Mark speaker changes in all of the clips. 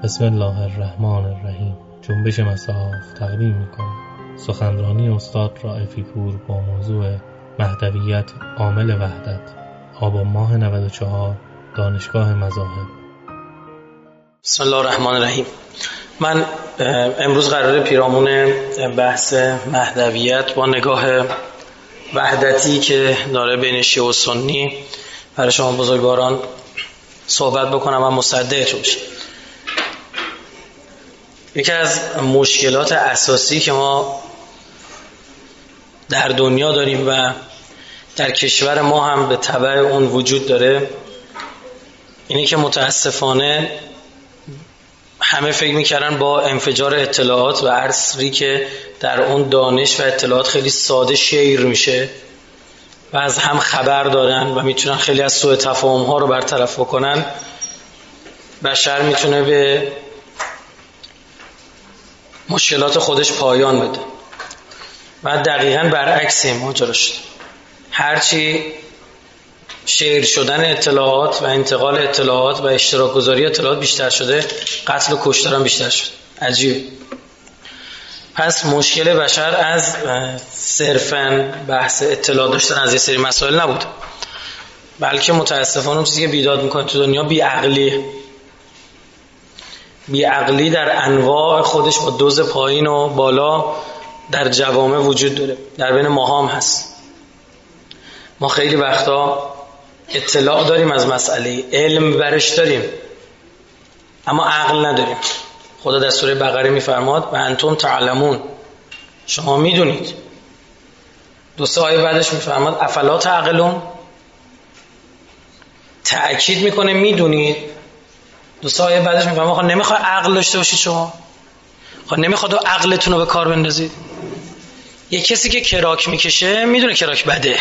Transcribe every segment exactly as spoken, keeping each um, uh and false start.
Speaker 1: بسم الله الرحمن الرحیم. جنبش مصاف تقدیم می‌کنم سخنرانی استاد رائفی پور با موضوع مهدویت عامل وحدت، آبان ماه نود و چهار، دانشگاه مذاهب.
Speaker 2: بسم الله الرحمن الرحیم. من امروز قراره پیرامون بحث مهدویت با نگاه وحدتی که داره بین شیعه و سنی برای شما بزرگواران صحبت بکنم و مصدقتون بشم. یکی از مشکلات اساسی که ما در دنیا داریم و در کشور ما هم به تبع اون وجود داره اینه که متاسفانه همه فکر میکردن با انفجار اطلاعات و عصری که در اون دانش و اطلاعات خیلی ساده شیر میشه و از هم خبر دارن و میتونن خیلی از سوء تفاهم ها رو برطرف بکنن، بشر میتونه به مشکلات خودش پایان بده. و دقیقاً برعکس این ماجرا شد. هرچی شیر شدن اطلاعات و انتقال اطلاعات و اشتراک گذاری اطلاعات بیشتر شده، قتل و کشتار هم بیشتر شد. عجیب. پس مشکل بشر از صرفاً بحث اطلاع داشتن از یه سری مسائل نبود، بلکه متاسفانه اون چیزی که بیداد میکنه تو دنیا بیعقلی بیعقلی در انواع خودش با دوز پایین و بالا در جوامع وجود داره، در بین ما هم هست. ما خیلی وقتا اطلاع داریم از مسئله، علم برش داریم، اما عقل نداریم. خدا در سوره بقره میفرماد و انتم تعلمون، شما میدونید. دو سه آیه بعدش میفرماد افلا تعقلون، تأکید میکنه میدونید. دو سه آیه بعدش میفرماد خب نمیخواد عقل داشته باشید، شما خب نمیخواد عقلتون رو به کار بندازید. یه کسی که کراک میکشه میدونه کراک بده،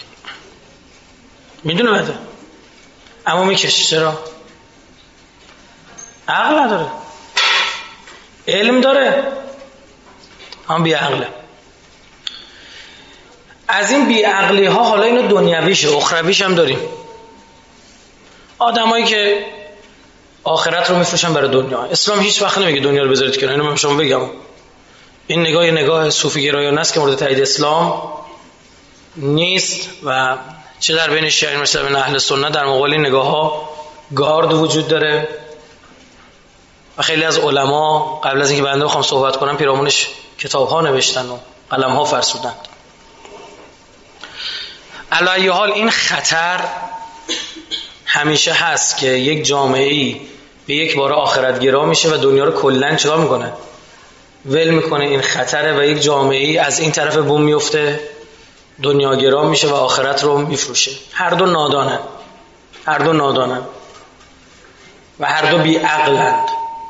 Speaker 2: میدونه بده، اما میکشه. چرا؟ عقل نداره. علم داره اما بی عقله. از این بی عقلی ها حالا اینو دنیویشه، اخرویش هم داریم. آدمایی که آخرت رو میفروشن برای دنیا. اسلام هیچ وقت نمیگه دنیا رو بذارید کنار. اینو من شما بگم، این نگاه نگاه صوفی گرایانه است که مورد تایید اسلام نیست و چه در بین شیعه مثل بین اهل سنت در مقابل این نگاه ها گارد وجود داره و خیلی از علما قبل از اینکه بنده بخوام صحبت کنم پیرامونش کتاب ها نوشتن و قلم ها فرسودند. علی ای حال این خطر همیشه هست که یک جامعه‌ای به یک بار آخرت گرا میشه و دنیا رو کلاً چیکار میکنه؟ ول میکنه. این خطره و یک جامعه‌ای از این طرف بوم میفته، دنیا گرا میشه و آخرت رو میفروشه. هر دو نادانن، هر دو نادانن و هر دو بی عقلند.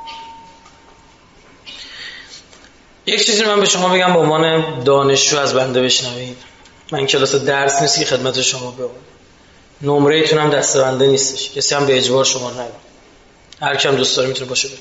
Speaker 2: یک چیزی من به شما بگم به عنوان دانشجو از بنده بشنوید. من کلاس درس نیست که خدمت شما بگم، نمره ایتون هم دست بنده نیستش، کسی هم به اجبار شما نگم، هر کیم دوست داره میتونه باشه.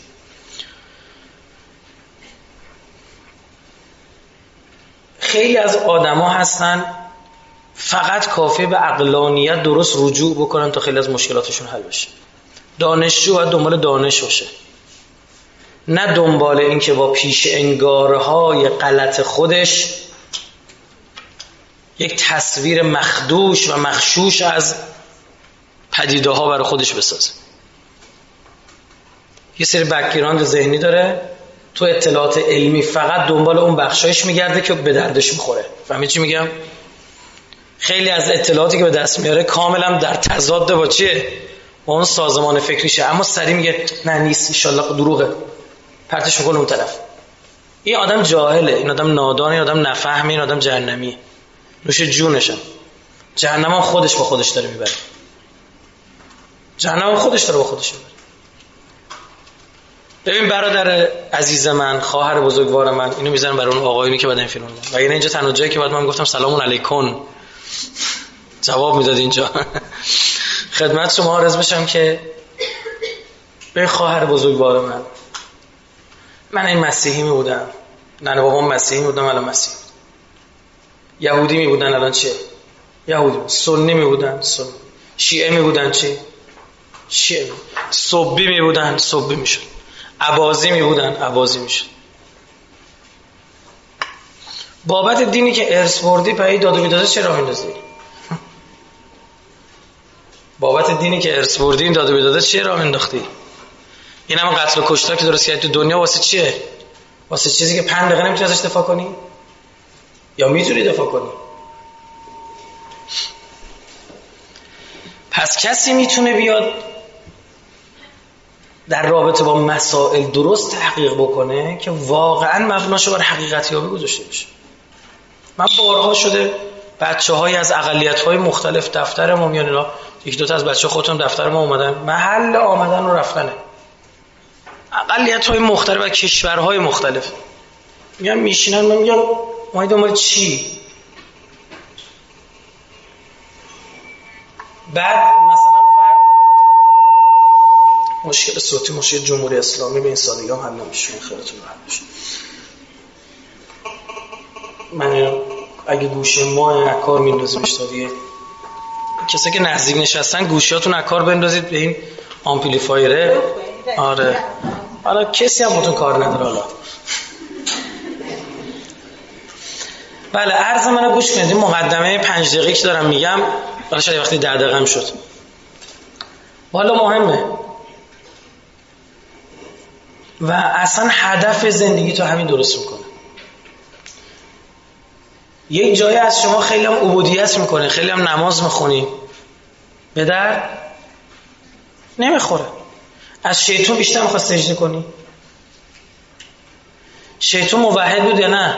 Speaker 2: خیلی از آدما هستن فقط کافی به عقلانیت درست رجوع بکنن تا خیلی از مشکلاتشون حل بشه. دانشجو باید دنبال دانش باشه، نه دنبال این که با پیش انگارهای غلط خودش یک تصویر مخدوش و مخشوش از پدیده ها برای خودش بسازه. یه سری بک‌گراند ذهنی داره، تو اطلاعات علمی فقط دنبال اون بخشایش میگرده که به دردش میخوره. فهمید چی میگم؟ خیلی از اطلاعاتی که به دست میاره کاملا در تضاد با چیه؟ با اون سازمان فکریشه، اما سری میگه نه نیست، ان شاءالله دروغه، پرتش میکنه اون طرف. این آدم جاهله، این آدم نادانه، این آدم نفهمه، این آدم جهنمیه. نوش جونشم. جهنم هم خودش با خودش داره میبره. جهنم هم خودش داره با خودش میبره. ببین برادر عزیز من، خواهر بزرگوار من، اینو میذارم برای اون آقایونی که بعد این فیلم و یعنی اینجا تنها جایی که بعد من گفتم سلام علیکم جواب میداد اینجا. خدمت شما عرض بشم که به خواهر بزرگوار من، من این مسیحی می بودم، ننه بابام مسیحی می بودم، الان مسیحی. یهودی می بودن، الان چیه؟ یهودی. سنی می بودن، سنی. شیعه می بودن، چی؟ شیعه. صبی می بودن، صبی می شد. اباضیمی بودن، اباضی میشد. بابت دینی که ارث بردی پای داد و بیداد چرا میندازی؟ بابت دینی که ارث بردی این داد و بیداد چرا مینداختی؟ این همه قتل و کشتار که درست کردی تو دنیا واسه چیه؟ واسه چیزی که پنج دقیقه نمیتونی ازش دفاع کنی؟ یا میتونی دفاع کنی؟ پس کسی میتونه بیاد در رابطه با مسائل درست تحقیق بکنه که واقعا مبناشو بر حقیقت یابی گذاشته بشه. من بارها شده بچه های از اقلیت های مختلف دفتر ما میان، اینا یک دوتا از بچه خودتون دفتر ما اومدن، محل آمدن و رفتنه، اقلیت های مختلف و کشورهای مختلف میان میشینن، من میگم ما دنبال چی؟ بعد مثلا فرد مشکل صوتی، مشکل جمهوری اسلامی به این سادگی هم حل نمیشه، خیلیتون حل میشه. من اگه گوشه ما اکار میندازیمش تا دیگه کسی که نزدیک نشستن گوشیاتون اکار بندازید به این آمپلیفایره. آره حالا کسی هم باتون کار نداره. حالا بله عرض منو گوش کنید. این مقدمه پنج دقیقه که دارم میگم حالا شاید وقتی ده دقیقه هم شد، والا مهمه و اصلا هدف زندگی تو همین درست میکنه. یک جایی از شما خیلی هم عبودیت میکنه، خیلی هم نماز میخونی، به در نمیخوره. از شیطان بیشتر میخواد سجده کنی؟ شیطان موحد بود یا نه؟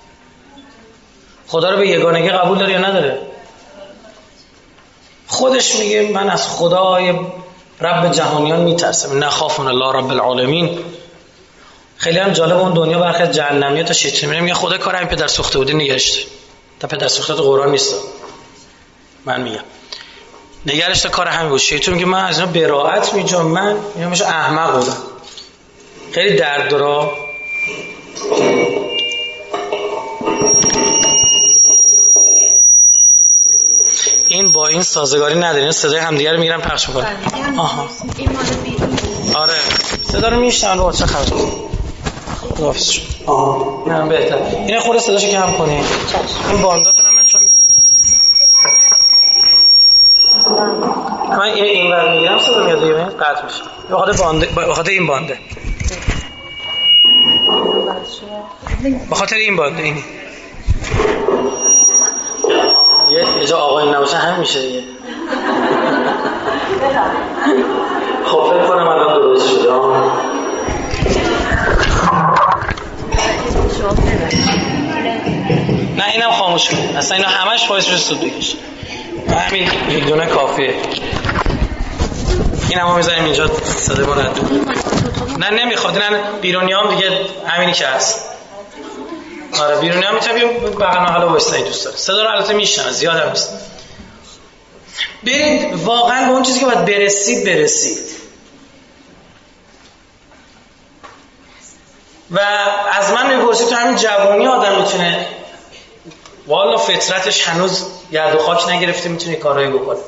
Speaker 2: خدا رو به یگانگی قبول داره یا نداره؟ خودش میگه من از خدای رب جهانیان میترسم، نخافون الله رب العالمین. خیلی هم جالب اون دنیا برخی از جهنمیه تا شیطان میگه خدا کار همین پدر سوخته بودی نگهشته. تا پدر سوخته تو قرآن نیست، من میگم نگرش تا کار همین بود. شیطان میگه من از اینا براءت میجام، من اینا میشه احمق بودم. خیلی درد داره. این با این سازگاری نداره، این صدای همدیگه رو میگیرن پخش میکنن. آها آره صدا رو میشنن. رو چه خبر؟ خداحافظ شد. آها نه بهتر. این خورده صداشو کم کنی. این بانداتون هم من چون من این ور میگیرم صدا میاد دیگه قطع میشه. به خاطر بانده، به خاطر این بانده، به خاطر این بانده اینی یه جا آقایی نباشه هم میشه دیگه. خب فکر کنم الان درست شده. نه اینم خاموش کن، اصلا اینا همش باعث شده سود بکشه. همین یک دونه کافیه. این هم میذاریم اینجا صدای ما رد. نه نمیخواد، نه بیرونی هم دیگه همینی که هست. آره بیرونی هم میتونم بیرون بقیل محلا بایستایی دوست داره. صدا رو علته میشنم، زیاد هم نیست. برید واقعا به اون چیزی که باید برسید برسید. و از من میپرسید تو همین جوانی آدم میتونه والا فطرتش هنوز گرد و خاک نگرفته میتونه کارایی بکنه.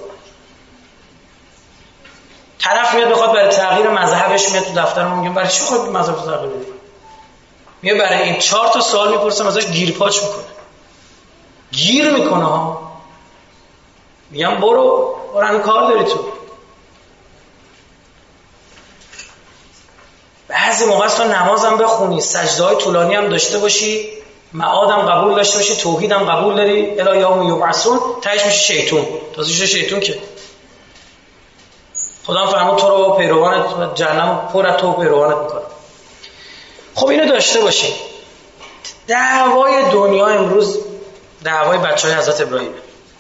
Speaker 2: طرف میاد بخواد برای تغییر مذهبش میاد تو دفترمون میگم برای چی خود مذهب رو تغییر بدی؟ میگه برای این چهار تا سوال میپرسم ازش گیر پاچ میکنه. گیر میکنه ها. میگم برو برو همین کار داری تو. بعضی موقع است تو نمازم بخونی، سجده‌های طولانی هم داشته باشی، معادم قبول داشته باشی، توحیدم قبول داری، الی یوم یبعثون، تهش میشه شیطون. تازه میشه شیطون که خدا هم فرمود تو رو پیروانت جهنم پر از تو پیروانت میکنه. خب اینو داشته باشی. دعوای دنیا امروز دعوای بچهای حضرت ابراهیم.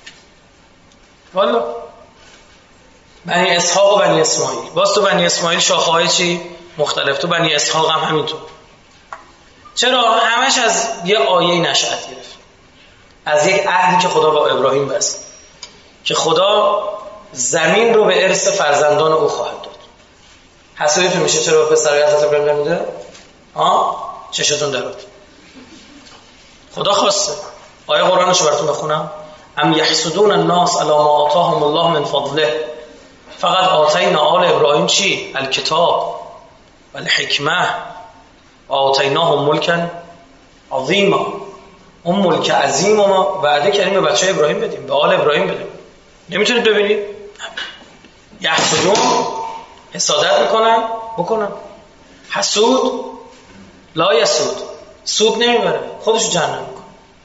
Speaker 2: والا بنی اسحاق و بنی اسماعیل. باز تو بنی اسماعیل شاخه‌های چی مختلف، تو بنی اسحاق هم همینطور. چرا؟ همش از یه آیه نشأت گرفت، از یک عهدی که خدا با ابراهیم بست که خدا زمین رو به ارث فرزندان او خواهد داد. حسابتون میشه چرا به پسرای حضرت ابراهیم نمیده؟ ها چشتون درات. خدا خواسته. آیه قرآنشو براتون بخونم. ام یحسدون الناس علی ما آتاهم الله من فضله فقط آتینا آل ابراهیم چی؟ الکتاب. ولی حکمه آتیناهم ملکا عظیما، اون ملک عظیم ما وعده کردیم به بچه ابراهیم بدیم، به آل ابراهیم بدیم. نمیتونید ببینید؟ یحسدون، حسادت میکنن، بکنن. حسود لا یسود، سود نمیبره، خودشو جهنم میکنه.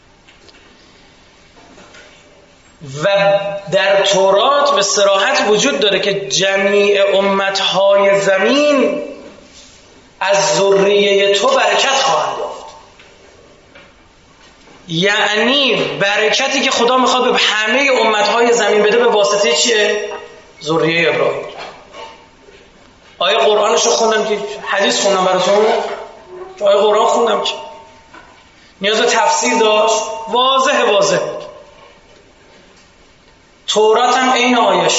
Speaker 2: و در تورات به صراحت وجود داره که جمیع امتهای زمین از ذریه تو برکت خواهند یافت. یعنی برکتی که خدا میخواد به همه امتهای زمین بده به واسطه چیه؟ ذریه ابراهیم. آیه قرآنشو خوندم که حدیث خوندم براتون که آیه قرآن خوندم که نیاز به تفسیر داشت، واضح واضح بود. تورات هم این آیش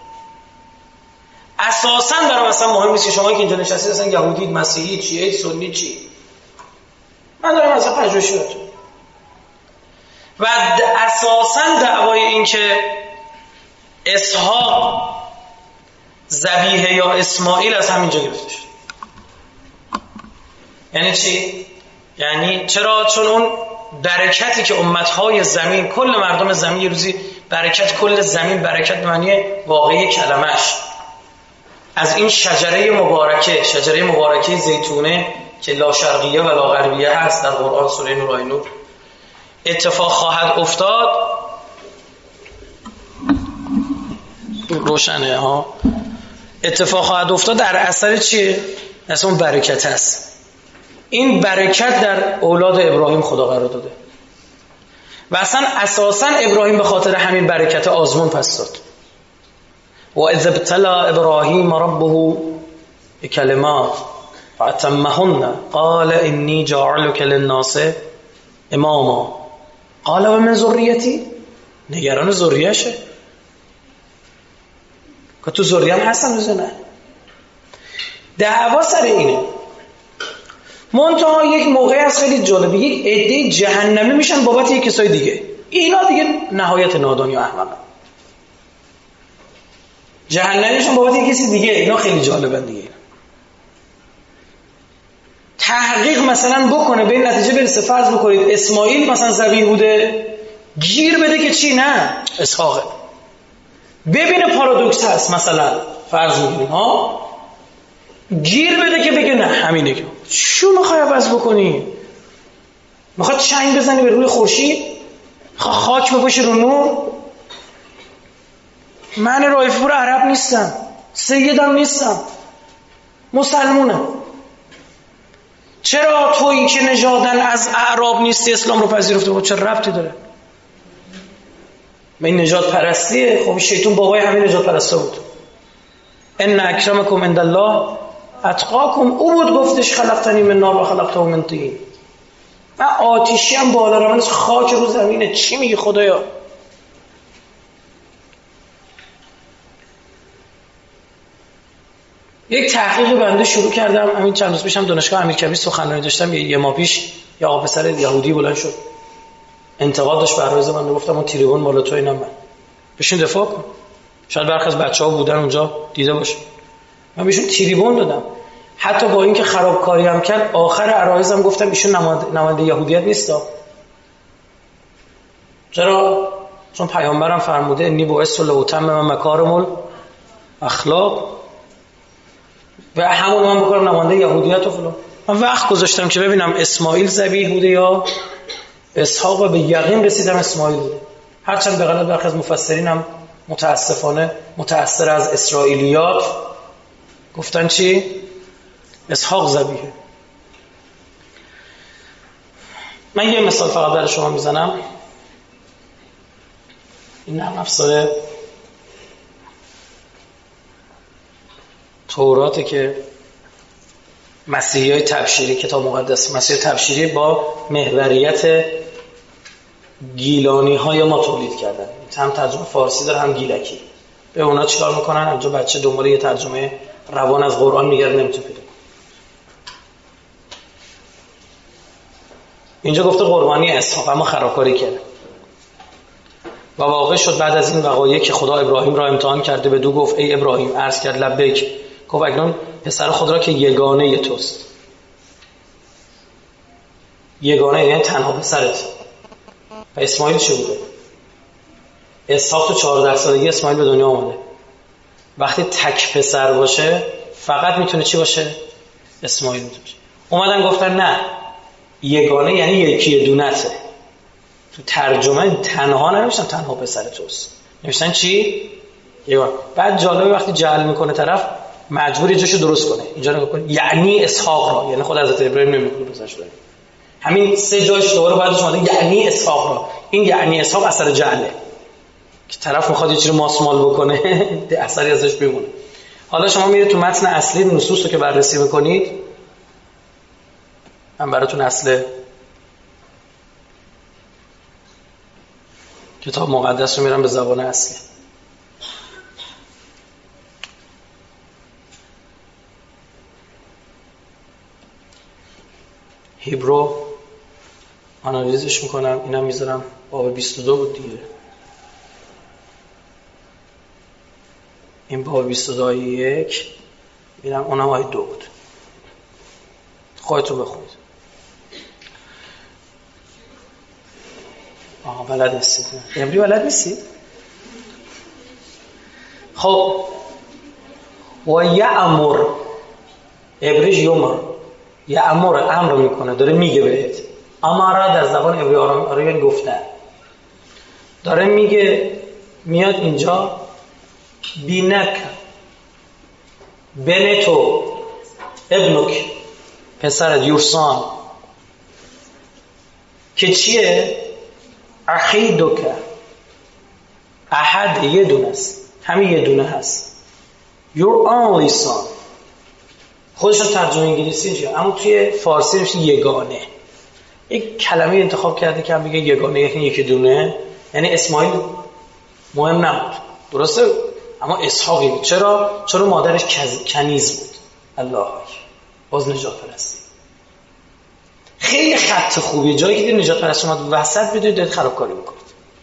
Speaker 2: اساساً برام اصلا مهم نیست که شما که اینجا نشستید اصلا یهودید، مسیحی، چیه، سنی، چی. من دارم اصلا پژوهشی باتون و اساساً دعوای این که اسحاق ذبیحه یا اسماعیل از همینجا گرفته شد. یعنی چی؟ یعنی چرا؟ چون اون برکتی که امتهای زمین، کل مردم زمین یه روزی برکت، کل زمین برکت به معنی واقعی کلمش، از این شجره مبارکه، شجره مبارکه زیتونه که لا شرقیه و لا غربیه هست در قرآن سوره نور آیه نور، اتفاق خواهد افتاد. روشنه ها. اتفاق خواهد افتاد در اثر چیه؟ اصلا اون برکت هست. این برکت در اولاد ابراهیم خدا قرار داده و اصلا اساسا ابراهیم به خاطر همین برکت آزمون پس داد. و اذ ابتلى ابراهیم ربه بکلمات فاتمهن قال انی جاعلک للناس اماما قال و من ذریتی، نگران ذریه‌شه که تو ذریه هم هستن روزه. نه، دعوا سر اینه. منتها یک موقع از خیلی جالبه، یک عده جهنمی میشن بابت یک کسای دیگه. اینا دیگه نهایت نادانی و احمقن. جهنمی میشن بابت یک کسی دیگه. اینا خیلی جالبن دیگه. تحقیق مثلا بکنه به این نتیجه برسه، فرض بکنید اسماعیل مثلا ذبیح بوده، گیر بده که چی؟ نه، اسحاقه. ببینه پارادوکس هست، مثلا فرض میگیریم ها، گیر بده که بگه نه همینه. که شو میخوای عوض بکنی؟ میخواد چنگ بزنی به روی خورشید؟ خاک بپاشی رو نور؟ من رایفی پور عرب نیستم، سیدم نیستم، مسلمونم. چرا تویی که نژادن از اعراب نیستی اسلام رو پذیرفته؟ با چه ربطی داره؟ به این نژاد پرستیه. خب شیطان بابای همین نژاد پرستا بود. ان اکرمکم عند الله اتقاکم. او بود گفتش خلقتنی من نار و خلقته من طین. من آتیشی هم بالا رو، من خاک رو زمینه. چی میگی خدایا؟ یک تحقیق بنده شروع کردم همین چند روز پیشم دانشگاه امیرکبیر سخنرانی داشتم. یه ماه پیش یه آقا پسر یهودی بلند شد انتقاد داشت بر روز من. گفتم اون تریبون مال تو، اینا من بشین دفاع کن. شاید برخی از بچه‌ها بودن اونجا دیده باشه. من بهشون تریبون دادم، حتی با اینکه خرابکاری هم کرد. آخر عرایزم گفتم ایشون نماینده یهودیت نیستا. چرا؟ چون پیامبرم فرموده انی بعثت لاتمم مکارم الاخلاق، و همون من بکنم نماینده یهودیت و فلان. من وقت گذاشتم که ببینم اسماعیل ذبیح بوده یا اسحاق. به یقین رسیدم اسماعیل بوده، هرچند به غلط برخی از مفسرین هم متاسفانه متأثر از اسرائیلیات گفتن چی؟ اسحاق ذبیحه. من یه مثال فقط برای شما میزنم. این نرم افزار توراته که مسیحیای تبشیری، کتاب مقدس مسیحی تبشیری با محوریت گیلانی های ما تولید کردن. هم ترجمه فارسی داره هم گیلکی. به اونا چیکار میکنن؟ اینجا بچه دنبال یه ترجمه روان از قرآن میگرده، نمیتونه پیدا. اینجا گفته قربانی اسحاق، اما خرابکاری کرده. و واقع شد بعد از این وقایع که خدا ابراهیم را امتحان کرده، به دو گفت ای ابراهیم، عرض کرد لبیک گفت اکنون پسر خود را که یگانه توست. یگانه یعنی تنها پسرت. و اسماعیل چه بوده؟ اسحاق تو چهارده سالگی اسماعیل به دنیا آمده. وقتی تک پسر باشه فقط میتونه چی باشه؟ اسماعیل میتونه. اومدن گفتن نه، یگانه یعنی یکی دونته. تو ترجمه تنها ننوشتن تنها پسر توست، نوشتن چی؟ یگانه. بعد جالبه وقتی جعل میکنه طرف مجبوری جاشو درست کنه، اینجا نگاه کن یعنی اسحاق را، یعنی خود حضرت ابراهیم نمیگه پسرش رو. همین سه جاش دوباره بعدش اومده یعنی اسحاق را. این یعنی اسحاق اثر جعله که طرف میخواد یه چیزی ماسمال بکنه اثری ازش بمونه. حالا شما میرید تو متن اصلی نصوص رو که بررسی میکنید، من براتون اصل کتاب مقدس رو میرم به زبان اصلی. هیبرو آنالیزش میکنم، اینم میذارم باب بیست و دو بود دیگه. این باب بیست و دو آیه یک، اینم اونم آیه دو بود. خودتون بخونید. آها بلد نیستید. عبری بلد نیستید؟ خب و یأمر، عبریش یمر، یأمر امر میکنه، داره میگه بهت. امارا در زبان عبری آرامی گفته، داره میگه میاد اینجا بینک بین تو ابنک پسرت یورسان که چیه؟ اخیدک، احد یه دونه است، همین یه دونه هست. your only son، خودش رو ترجمه انگلیسی چیه، اما توی فارسی میشه یگانه. یک کلمه انتخاب کرده که هم بگه یگانه یعنی یکی دونه، یعنی اسماعیل مهم نبود، درسته؟ اما اسحاقی بود. چرا؟ چرا مادرش کنیز بود. الله باز نجات پرستی. خیلی خط خوبی، جایی که دید نجات پرستی اومد وسط بدونید دارید خرابکاری میکنید.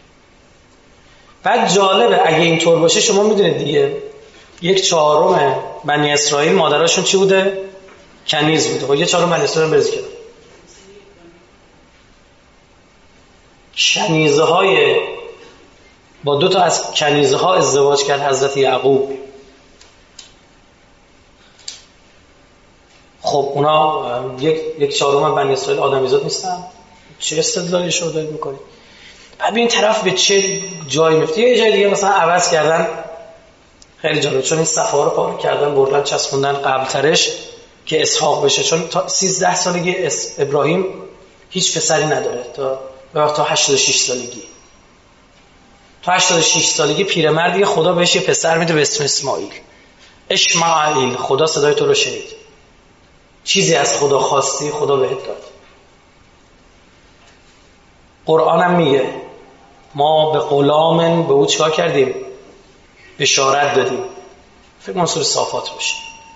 Speaker 2: بعد جالبه اگه اینطور باشه، شما میدونید دیگه یک چهارم بنی اسرائیل مادرشون چی بوده؟ کنیز بوده. خب یه چهارم بنی اسرائیل برزی کرد. کنیزه های با دو تا از کنیزه ها ازدواج کرد حضرت یعقوب. خب اونا یک یک چهارم بنی اسرائیل آدمیزاد نیستن؟ چه استدلالی شو دارید میکنید؟ بعد ببین طرف به چه جایی میفته. یه جای دیگه مثلا عوض کردن، خیلی جالب، چون این صفحه رو پاره کردن بردن چسبوندن قبلترش که اسحاق بشه، چون تا سیزده سالگی ابراهیم هیچ پسری نداره تا تا هشتاد و شش سالگی. تا هشتاد و شش سالگی پیرمردی خدا بهش یه پسر میده به اسم اسماعیل. اشمعیل، خدا صدای تو رو شنید. چیزی از خدا خواستی خدا بهت داد. قرآن هم میگه ما به غلام به او چیکار کردیم؟ بشارت دادیم. فکر کنم سوره صافات باشه.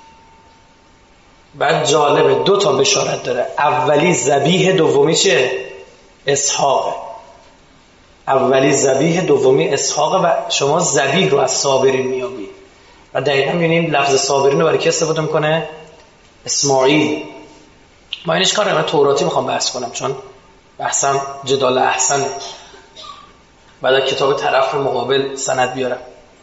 Speaker 2: بعد جالبه دو تا بشارت داره. اولی ذبیح، دومی چه؟ اسحاق. اولی ذبیح، دومی اسحاق. و شما ذبیح رو از صابرین میابی و دقیقا میبینیم لفظ صابرین رو برای کی استفاده میکنه؟ اسماعیل. ما اینش کار من توراتی میخوام بحث کنم چون بحثم جدال احسنه. بعد از کتاب طرف مقابل سند بیارم.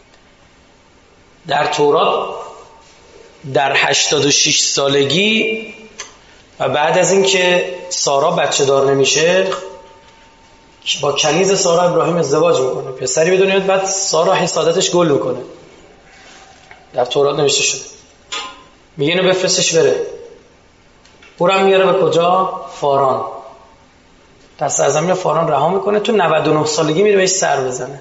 Speaker 2: در تورات در هشتاد و شش سالگی و بعد از اینکه سارا بچه دار نمیشه با کنیز سارا ابراهیم ازدواج میکنه، پسری به دنیا میاد، بعد سارا حسادتش گل میکنه. در تورات نوشته شده. میگه اینو بفرستش بره. اونم میاره به کجا؟ فاران. در سرزمین فاران رها میکنه. تو نود و نه سالگی میره بهش سر بزنه.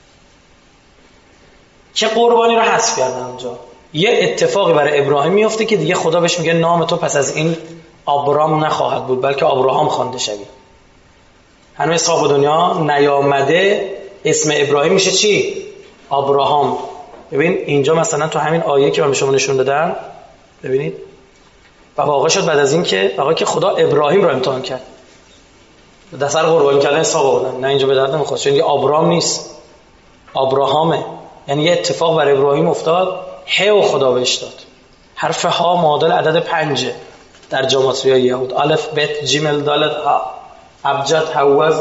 Speaker 2: که قربانی رو حذف کردن اونجا. یه اتفاقی برای ابراهیم میفته که دیگه خدا بهش میگه نام تو پس از این آبرام نخواهد بود بلکه ابراهام خوانده شوی. هنوز اسحاق به دنیا نیامده، اسم ابراهیم میشه چی؟ ابراهام. ببین اینجا مثلا تو همین آیه که من به شما نشون دادم ببینید و واقع شد بعد از این که واقعا که خدا ابراهیم رو امتحان کرد در سر قربانی کردن اسحاق بودن. نه اینجا به درد نمیخواد چون دیگه ابراهام نیست، ابراهامه. یعنی یه اتفاق برای ابراهیم افتاد، هی و خدا بهش داد. حرف ها معادل عدد پنجه در جماتری یهود. الف بت جیمل دالت ها ابجد حوز.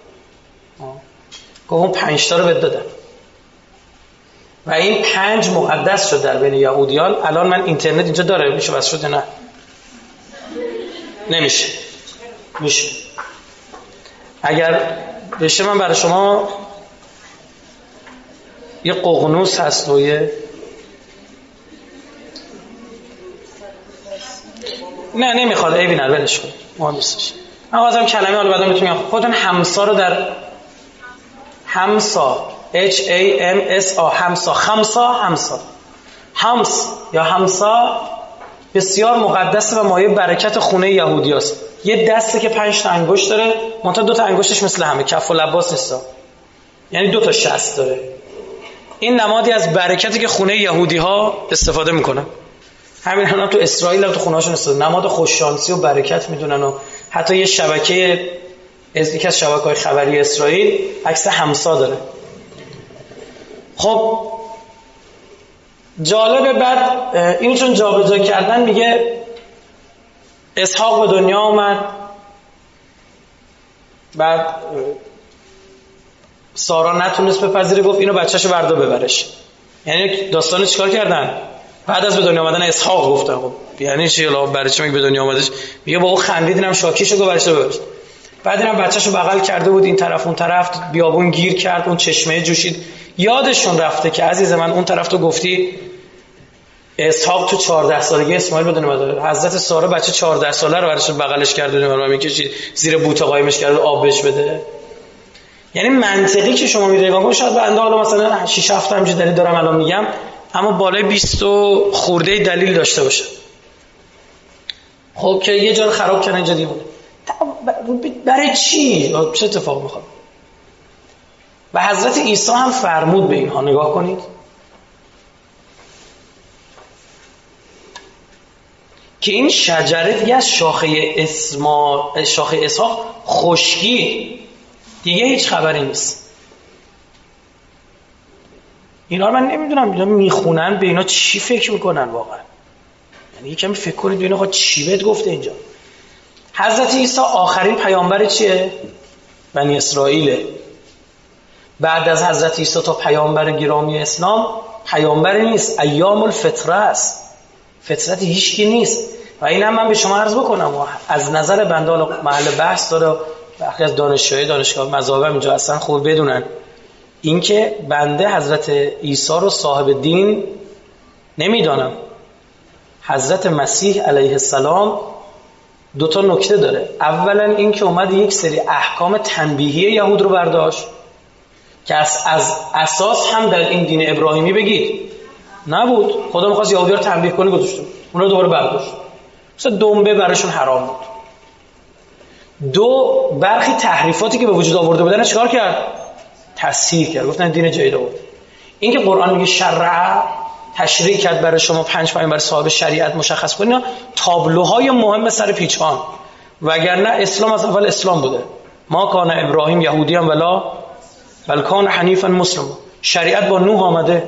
Speaker 2: گفتم پنج تا رو بد دادم و این پنج مقدس شد در بین یهودیان. الان من اینترنت اینجا داره، میشه بس شده؟ نه نمیشه. میشه. اگر بشه من برای شما یه ققنوس هست و یه نه نمیخواد عیبی نداره ولش کن، مهم نیستش. من خواستم کلمه حالا بعدا میتونم خودتون همسا رو در همسا H A M S A همسا خمسا همسا همس یا همسا بسیار مقدسه و مایه برکت خونه یهودی هست. یه دسته که پنج تا انگشت داره، منتها دو تا انگشتش مثل همه کف و لباس نیستا، یعنی دو تا شست داره. این نمادی از برکتی که خونه یهودی ها استفاده میکنن. همین هم تو اسرائیل هم تو خونه هاشون استفاده، نماد خوششانسی و برکت میدونن. و حتی یه شبکه از یکی از شبکه‌های خبری اسرائیل عکس همسا داره. خب جالبه. بعد اینو چون جابجا کردن میگه اسحاق به دنیا اومد، بعد سارا نتونست بپذیره، گفت اینو بچه‌شو بردا ببرش. یعنی داستانو چیکار کردن؟ بعد از به دنیا آمدن اسحاق گفتن خب یعنی چی؟ الا برای چی میگه به دنیا اومدش؟ میگه بابا خندیدینم شاکیشو گفت برش ببرش. بعد اینم بچه‌شو بغل کرده بود این طرف اون طرف، بیابون گیر کرد، اون چشمه جوشید. یادشون رفته که عزیز من اون طرف تو گفتی اسحاق تو چهارده سالگی اسماعیل بدون اومده. حضرت سارا بچه چهارده ساله رو برش بغلش کرد و نمیدونم میکشید زیر بوته قایمش کرد و آب بهش بده. یعنی منطقی که شما میگید نگاه کن، شاید بنده حالا مثلا شش هفت همینجوری دلیل دارم الان میگم، اما بالای بیست و خورده دلیل داشته باشه. خب که یه جا خراب کردن اینجا دیگه برای چی؟ چه اتفاق میخواد؟ و حضرت عیسی هم فرمود به اینها. نگاه کنید که این شجره دیگه از شاخه اسما شاخه اسحاق خشکی دیگه هیچ خبری نیست. اینا رو من نمیدونم اینا میخونن به اینا چی فکر میکنن واقعا. یعنی یکم فکر کنید ببینید آقا چی بهت گفته اینجا. حضرت عیسی آخرین پیامبر چیه؟ بنی اسرائیله. بعد از حضرت عیسی تا پیامبر گرامی اسلام پیامبر نیست، ایام الفطره است. فطرت هیچکی نیست. و اینم من به شما عرض بکنم و از نظر بنده محل بحث داره، برخی از دانشجوهای دانشگاه مذاهب اینجا اصلا خوب بدونن این که بنده حضرت عیسی رو صاحب دین نمیدانم. حضرت مسیح علیه السلام دو تا نکته داره. اولا این که اومد یک سری احکام تنبیهی یهود رو برداشت که از, از اساس هم در این دین ابراهیمی بگید نبود. خدا می‌خواست یهودی رو تنبیه کنه گذاشت، اون رو دوباره برداشت. مثلا دنبه براشون حرام بود. دو برخی تحریفاتی که به وجود آورده بودن چیکار کرد؟ تصحیح کرد، گفتن دین جدید آورد. این که قرآن میگه شرع تشریع کرد برای شما پنج پیامبر صاحب شریعت مشخص کنین، تابلوهای مهم سر پیچان. وگرنه اسلام از اول اسلام بوده. ما کان ابراهیم یهودیان ولا بل کان حنیفا مسلم. شریعت با نوح آمده.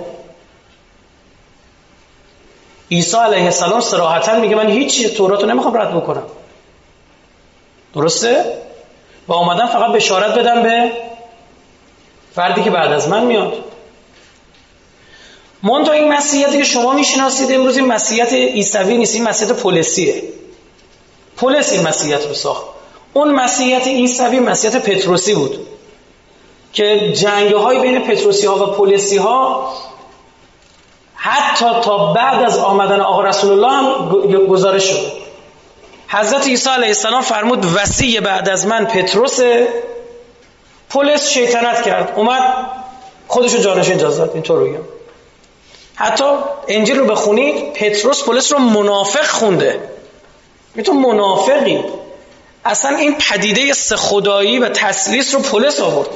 Speaker 2: عیسی علیه السلام صراحتاً میگه من هیچ چیز تورات رو نمیخوام رد بکنم. درسته؟ و اومدم فقط بشارت بدم به فردی که بعد از من میاد. منتها این مسیحیتی که شما میشناسید امروز این مسیحیت عیسوی نیست، این مسیحیت پولسیه. پولس این مسیحیت رو ساخت. اون مسیحیت عیسوی مسیحیت پتروسی بود که جنگ‌های بین پتروسی‌ها و پولسی‌ها حتی تا بعد از آمدن آقا رسول الله هم گزارش شده. حضرت عیسی علیه السلام فرمود وصی بعد از من پتروس. پولس شیطنت کرد، اومد خودشو جانشین اجازه داد. اینطور بگم حتی انجیل رو بخونید پتروس پولس رو منافق خونده. میتون منافقی. اصلا این پدیده سه خدایی و تثلیث رو پولس آورد.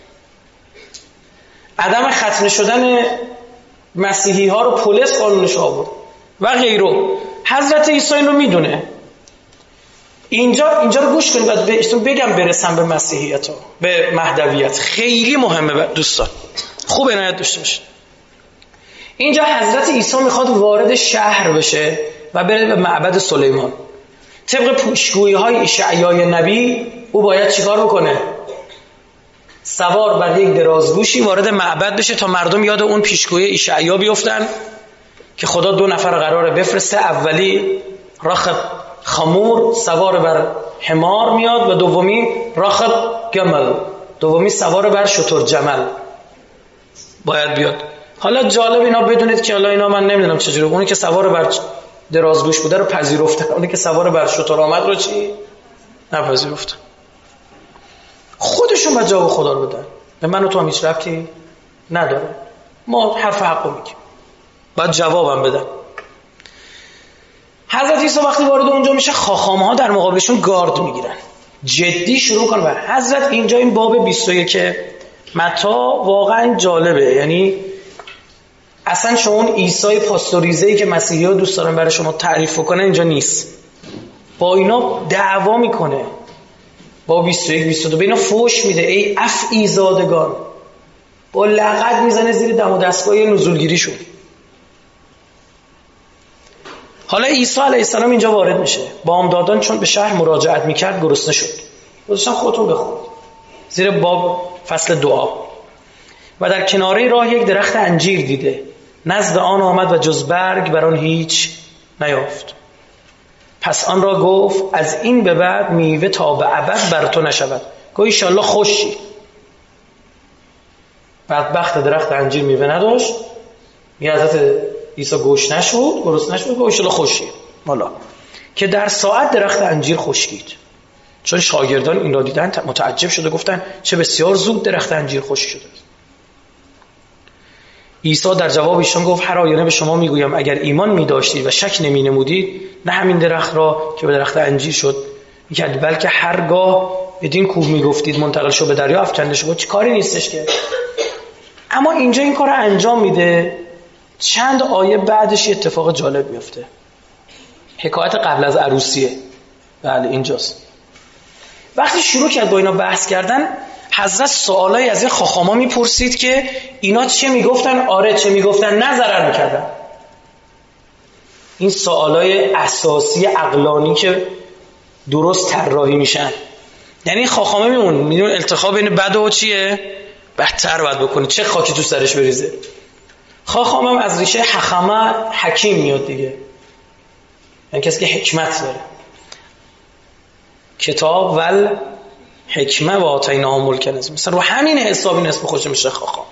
Speaker 2: عدم ختنه شدن مسیحی ها رو پولس قانونش آورد و غیره. حضرت عیسی این رو میدونه. اینجا اینجا رو گوش کنید بعد بهتون بگم برسم به مسیحیت ها، به مهدویت. خیلی مهمه دوستان، خوب عنایت داشته باشید. اینجا حضرت عیسی میخواد وارد شهر بشه و بره به معبد سلیمان. طبق پیشگویی های اشعیای نبی او باید چیکار بکنه؟ سوار بر یک درازگوشی وارد معبد بشه تا مردم یاد اون پیشگویی اشعیا بیفتن که خدا دو نفر قراره بفرسته. اولی راخب خمور سوار بر حمار میاد و دومی راخب گمل، دومی سوار بر شتر جمل باید بیاد. حالا جالب اینا بدونید که حالا اینا من نمیدونم چجوری، اونی که سوار بر درازگوش بوده رو پذیرفتن، اونی که سوار بر شتر آمد رو چی؟ نپذیرفتن. خودشون باید جواب خدا رو بدن، به من و تو هم هیچ ربطی نداره، ما حرف حق رو میگیم، باید جوابم بدن. حضرت عیسی وقتی وارد اونجا میشه خاخامه ها در مقابلشون گارد میگیرن، جدی شروع کنن بر حضرت. اینجا این باب بیست و یک متی واقعا جالبه، یعنی اصلا شما اون عیسی پاستوریزه‌ای که مسیحی‌ها دوست دارن برای شما تعریف کنن اینجا نیست. با اینا دعوا میکنه، با بیست و یک بیست و دو به اینا فوش میده، ای افعی زادگان، با لغت میزنه زیر دم و دستگاه نزولگیریشون. حالا عیسی علیه السلام اینجا وارد میشه. بامدادان چون به شهر مراجعت میکرد گرسنه شد. گذاشتن خودتون بخونید زیر باب فصل دعا. و در کناره راه یک درخت انجیر دیده، نزد آن آمد و جز برگ بر آن هیچ نیافت. پس آن را گفت از این به بعد میوه تا به ابد بر تو نشود. گفت ان شاءالله خوشی. بدبخت درخت انجیر میوه نداشت. می حضرت عیسی گوش نشد، گرسنه نشد، گفت ان شاءالله خوشی. والا که در ساعت درخت انجیر خشکید. چون شاگردان این را دیدن متعجب شده، گفتن چه بسیار زود درخت انجیر خشک شده. عیسی در جواب ایشان گفت هر آینه به شما میگویم اگر ایمان می‌داشتید و شک نمی‌نمودید نه همین درخت را که به درخت انجیر شد می‌کرد، بلکه هرگاه بدین کوه میگفتید منتقل شو به دریا افکنده شو. چه کاری نیستش که. اما اینجا این کار رو انجام میده. چند آیه بعدش یه اتفاق جالب میفته. حکایت قبل از عروسیه. بله اینجاست. وقتی شروع کرد با اینا بحث کردن، حضرت سوالایی از این خاخاما میپرسید که اینا چه میگفتن آره، چه میگفتن نه، ضرر میکردن. این سوالای اساسی عقلانی که درست طراحی میشن. یعنی خاخامه میمون میدون التخاب بین بد و چیه؟ بهتر باید بکنی، چه خاکی تو سرش بریزه. خاخامه هم از ریشه حخامه حکیم میاد دیگه، یعنی کسی که حکمت داره. کتاب ول حکمه و آتیناه ملک عظیم، مثلا رو همین حسابی نسب خودش میشه خاخام.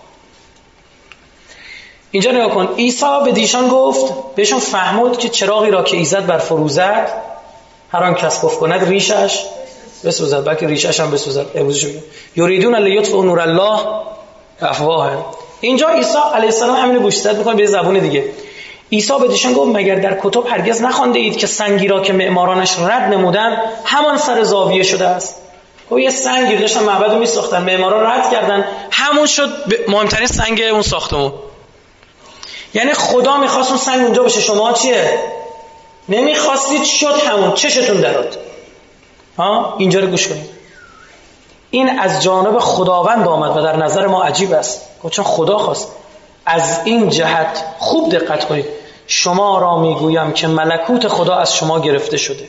Speaker 2: اینجا نگاه کن، عیسی به دیشان گفت، بهشون فهمود که چراغی را که ایزد بر فروزد هر آن کس گفت کند ریشش بسوزد، بلکه ریشش هم بسوزد. امروزش میگه یریدون لیطفئوا نور الله افواههم. اینجا عیسی علیه السلام همین گوشزد میکنه به زبون دیگه. عیسی به دیشان گفت مگر در کتب هرگز نخوانده اید که سنگی را که معمارانش رد نمودن همان سر زاویه شده است. خب یه سنگی داشتن معبدو میساختن، معماران رد کردن، همون شد مهمترین سنگ اون ساختمون. یعنی خدا میخواست اون سنگ اونجا باشه، شما چیه؟ نمیخواستید، شد همون، چشتون درات. ها اینجا رو گوش کنید. این از جانب خداوند آمد و در نظر ما عجیب است، چون خدا خواست. از این جهت خوب دقت کنید، شما را میگویم که ملکوت خدا از شما گرفته شده.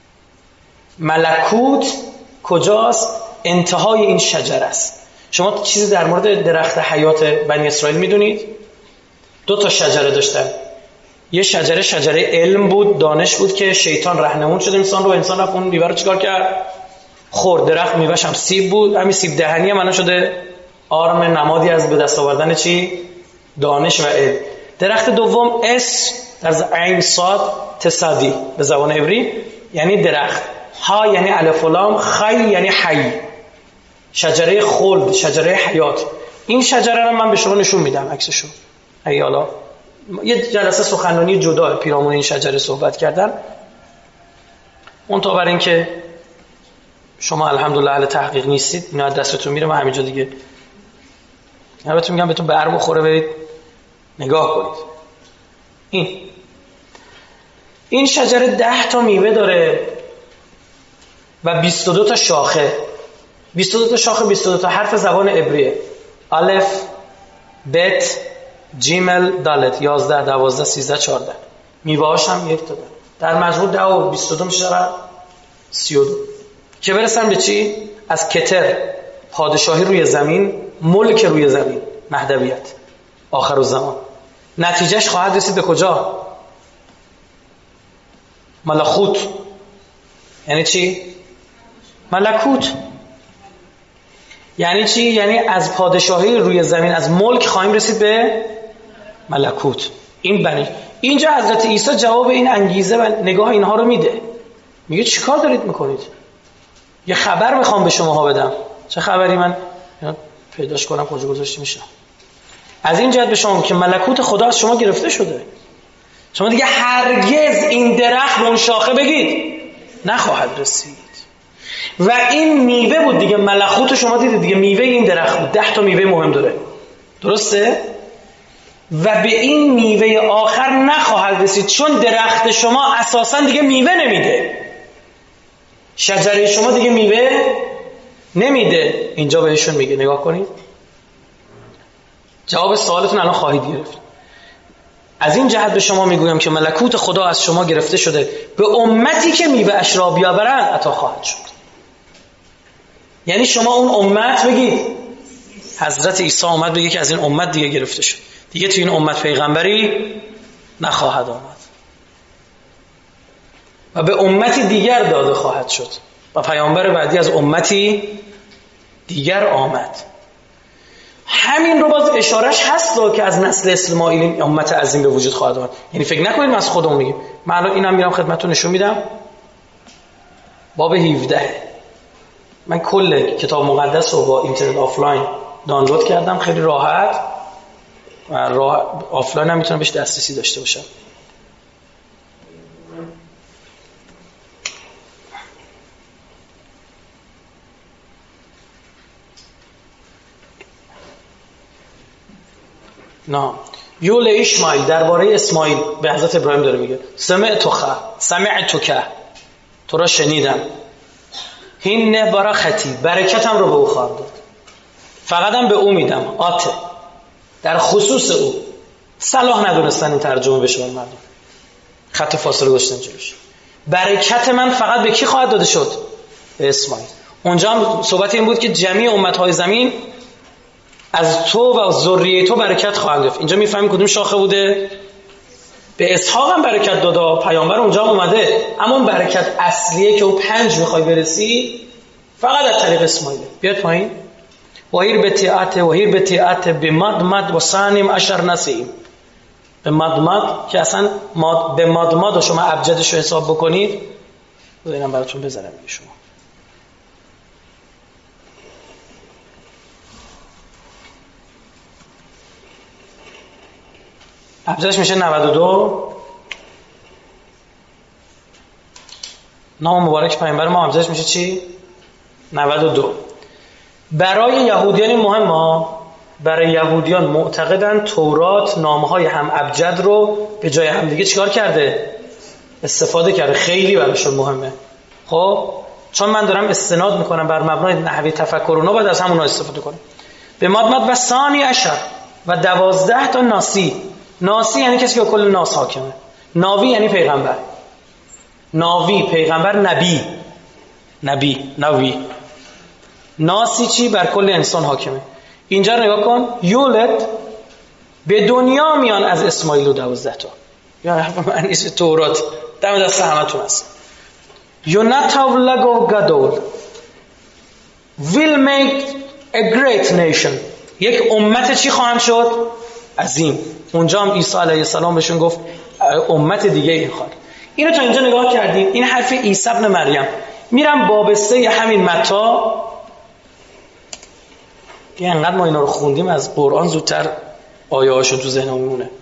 Speaker 2: ملکوت کجاست؟ انتهای این شجره است. شما چیزی در مورد درخت حیات بنی اسرائیل میدونید؟ دو تا شجره داشتن. یه شجره شجره علم بود، دانش بود که شیطان راهنمون شد انسان رو، انسان رفت اون میوه رو چیکار کرد؟ خورد. درخت میوه‌ش هم سیب بود، همین سیب دهنی هم الان شده آرم، نمادی از به دست آوردن چی؟ دانش و علم. درخت دوم اس در عین صاد تصدی به زبان عبری یعنی درخت، ها یعنی الف و لام، خی یعنی حی، شجره خلد، شجره حیات. این شجره رو من به شما نشون میدم عکسشو. اگه حالا یه جلسه سخنرانی جدا پیرامون این شجره صحبت کردن، اون تا برای این که شما الحمدلله اهل تحقیق نیستید اینا دستتون میره، ما همینجا دیگه البته میگم بهتون برم بخوره برید نگاه کنید. این این شجره ده تا میوه داره و بیست و دو تا شاخه. بیست و دو تا شاخه، بیست و دو تا حرف زبان عبریه. الف، بت، جیمل دالت یازده دوازده سیزده چهارده میوه هاش هم یک تا ده در مجموع ده و بیست و دو میشه سی و دو که برسن به چی؟ از کتر پادشاهی روی زمین، ملک روی زمین، مهدویت، آخرالزمان. نتیجهش خواهد رسید به کجا؟ ملکوت. یعنی چی؟ ملکوت. یعنی چی؟ یعنی از پادشاهی روی زمین، از ملک خواهیم رسید به ملکوت. این بنی اینجا حضرت عیسی جواب این انگیزه و نگاه اینها رو میده. میگه چیکار دارید میکنید؟ یه خبر میخوام به شماها بدم. چه خبری؟ من پیداش کنم کجا گذاشته میشه. از این جهت به شما که ملکوت خدا از شما گرفته شده. شما دیگه هرگز این درخت اون شاخه بگید نخواهد رسید. و این میوه بود دیگه، ملکوت شما دیدید دیگه، میوه این درخت بود. ده تا میوه مهم داره، درسته؟ و به این میوه آخر نخواهد رسید، چون درخت شما اساسا دیگه میوه نمیده. شجره شما دیگه میوه نمیده. اینجا بهشون میگه نگاه کنید، جواب سوالتون الان خواهید گرفت. از این جهت به شما میگویم که ملکوت خدا از شما گرفته شده، به امتی که میوه اش را بیاورند عطا خواهد شد. یعنی شما اون امت بگید، حضرت عیسی اومد بگه که از این امت دیگه گرفته شد، دیگه تو این امت پیغمبری نخواهد آمد و به امتی دیگر داده خواهد شد و پیامبر بعدی از امتی دیگر آمد. همین رو باز اشارش هست که از نسل اسماعیل امت عظیم به وجود خواهد آمد. یعنی فکر نکنید من از خودم میگم. من الان اینم میرم خدمتتون نشون میدم. باب هفده من کل کتاب مقدس رو با اینترنت آفلاین دانلود کردم، خیلی راحت و راه آفلاین هم میتونم بهش دسترسی داشته باشم. نه یول اسماعیل درباره اسماعیل به حضرت ابراهیم داره میگه سمعتک سمعتک تو را شنیدم، هین برکتی برکتم رو به او خواهم داد، فقط هم به او میدم، آته در خصوص او. صلاح ندونستن این ترجمه بشه برای مردم، خط فاصله گذاشتن جلوش. برکت من فقط به کی خواهد داده شد؟ به اسماعیل. اونجا هم صحبت این بود که جمیع امتهای زمین از تو و ذریه تو برکت خواهند گرفت. اینجا میفهمیم کدوم شاخه بوده؟ به اسحاق هم برکت داده، پیامبر اونجا هم اومده، اما اون برکت اصلیه که اون پنج میخوای برسی فقط از طریق اسماعیل. بیاد پایین. وحیر بتیعت وحیر بتیعت به مدمد و سانیم اشر نسیم. به مدمد که اصلا ماد به مدمد و شما ابجدش رو حساب بکنید، بذارینم براتون بذارم میگه شما ابجدش میشه نود و دو. نام مبارک پیامبر ما ابجدش میشه چی؟ نود و دو. برای یهودیان مهمه، برای یهودیان معتقدن تورات نامهای هم ابجد رو به جای هم دیگه چیکار کرده؟ استفاده کرده. خیلی براشون مهمه. خب چون من دارم استناد میکنم بر مبنای نحوه تفکر اونا، باید از همونها استفاده کنم. به مدمد و ثانی عشر و دوازده تا ناسی. ناسی یعنی کسی که کل ناس حاکمه. ناوی یعنی پیغمبر. ناوی پیغمبر، نبی نبی ناوی. ناسی چی؟ بر کل انسان حاکمه. اینجا رو نگاه کن. یولد به دنیا میان از اسماعیل و دوازده تا. یا من نیست تورات دم دست همتون هست. یونتاو لگو گدول will make a great nation. یک امت چی خواهم شد؟ عظیم. اونجا هم عیسی علیه السلام بهشون گفت امت دیگه این خواهد. اینو تا اینجا نگاه کردیم. این حرف عیسی ابن مریم. میرم باب سه همین متی. یه انقدر ما اینا رو خوندیم از قرآن زودتر آیه هاشون تو ذهنمون میمونه.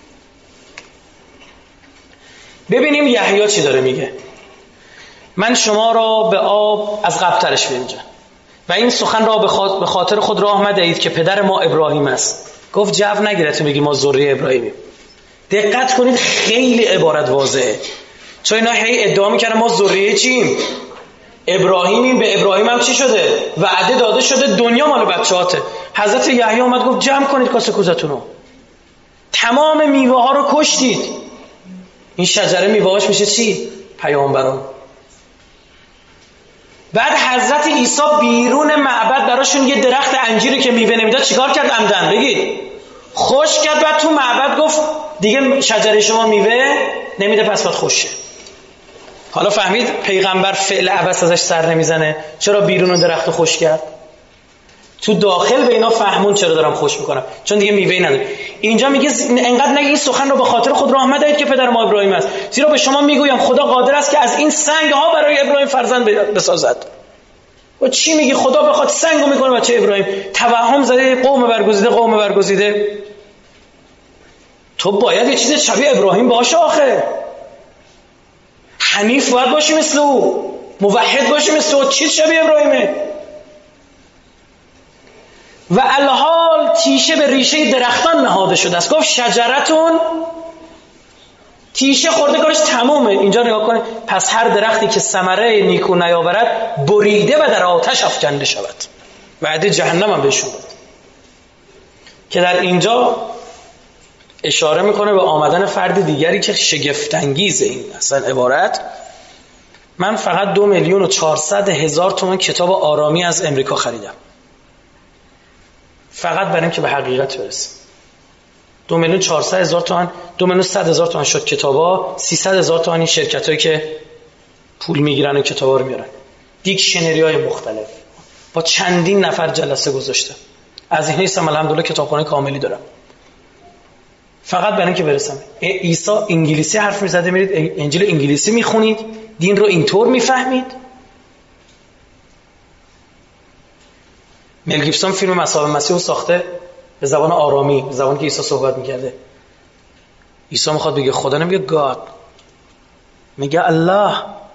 Speaker 2: ببینیم یحیی چی داره میگه. من شما را به آب از قبل ترش بینجا و این سخن را به خاطر خود راه مدهید که پدر ما ابراهیم است. گفت جو نگیرد میگی ما ذریه ابراهیمیم. دقت کنید خیلی عبارت واضحه، چون اینا هی ادعا میکردن ما ذریه چیم؟ ابراهیمیم. به ابراهیم هم چی شده؟ وعده داده شده دنیا مال بچه‌هاته. حضرت یحیی اومد گفت جمع کنید کاسه کوزتونو. تمام میوه ها رو کشتید. این شجره میوه‌هاش میشه چی؟ پیامبران. بعد حضرت عیسی بیرون معبد براشون یه درخت انجیری که میوه نمیداد چیکار کرد؟ عمدن بگید خوش کرد. بعد تو معبد گفت دیگه شجره شما میوه نمیده پس باید خوشه. حالا فهمید پیغمبر فعل عبث ازش سر نمیزنه چرا بیرون درخت خوش کرد؟ تو داخل به اینا فهمون چرا دارم خوش میکنم، چون دیگه میوه‌ای نداره. اینجا میگه انقدر نگه این سخن رو به خاطر خود رحمت دهید که پدر ما ابراهیم است، زیرا به شما میگویم خدا قادر است که از این سنگ ها برای ابراهیم فرزند بسازد. و چی میگی؟ خدا بخواد سنگو میکنه بچه ابراهیم. توهم زده قوم برگزیده قوم برگزیده. تو باید یه چیز شبیه ابراهیم باشه آخه. حنیف باید باشی مثل او، موحد باشی مثل او. چی شبیه ابراهیمه؟ و الحال تیشه به ریشه درختان نهاده شده است. گفت شجرتون، تیشه خورده کارش تمومه. اینجا نگاه کنید، پس هر درختی که ثمره نیکو نیاورد بریده و در آتش افکنده شود. وعده جهنم هم بهشون داد. که در اینجا اشاره میکنه به آمدن فرد دیگری که شگفت انگیزه. این اصلا عبارت، من فقط دو میلیون و چهارصد هزار تومان کتاب آرامی از امریکا خریدم، فقط برای اینکه به حقیقت برسیم. دو میلیون چهارصد هزار تومان، دو میلیون صد هزار تومان شد کتابا، سیصد هزار تومان این شرکتایی که پول میگیرن و کتابا رو میارن. دیکشنری های مختلف با چندین نفر جلسه گذاشته. از این حیثم الحمدلله کتابخانه کاملی دارم، فقط برای اینکه برسم. عیسی انگلیسی حرف میزده، میرید انجیل انگلیسی میخونید، دین رو اینطور میفهمید. مل گیبسون فیلم مصاحب مسیح رو ساخته به زبان آرامی، به زبانی که عیسی صحبت میکرده. عیسی میخواد بگه خدا، نمیگه گاد، میگه الله.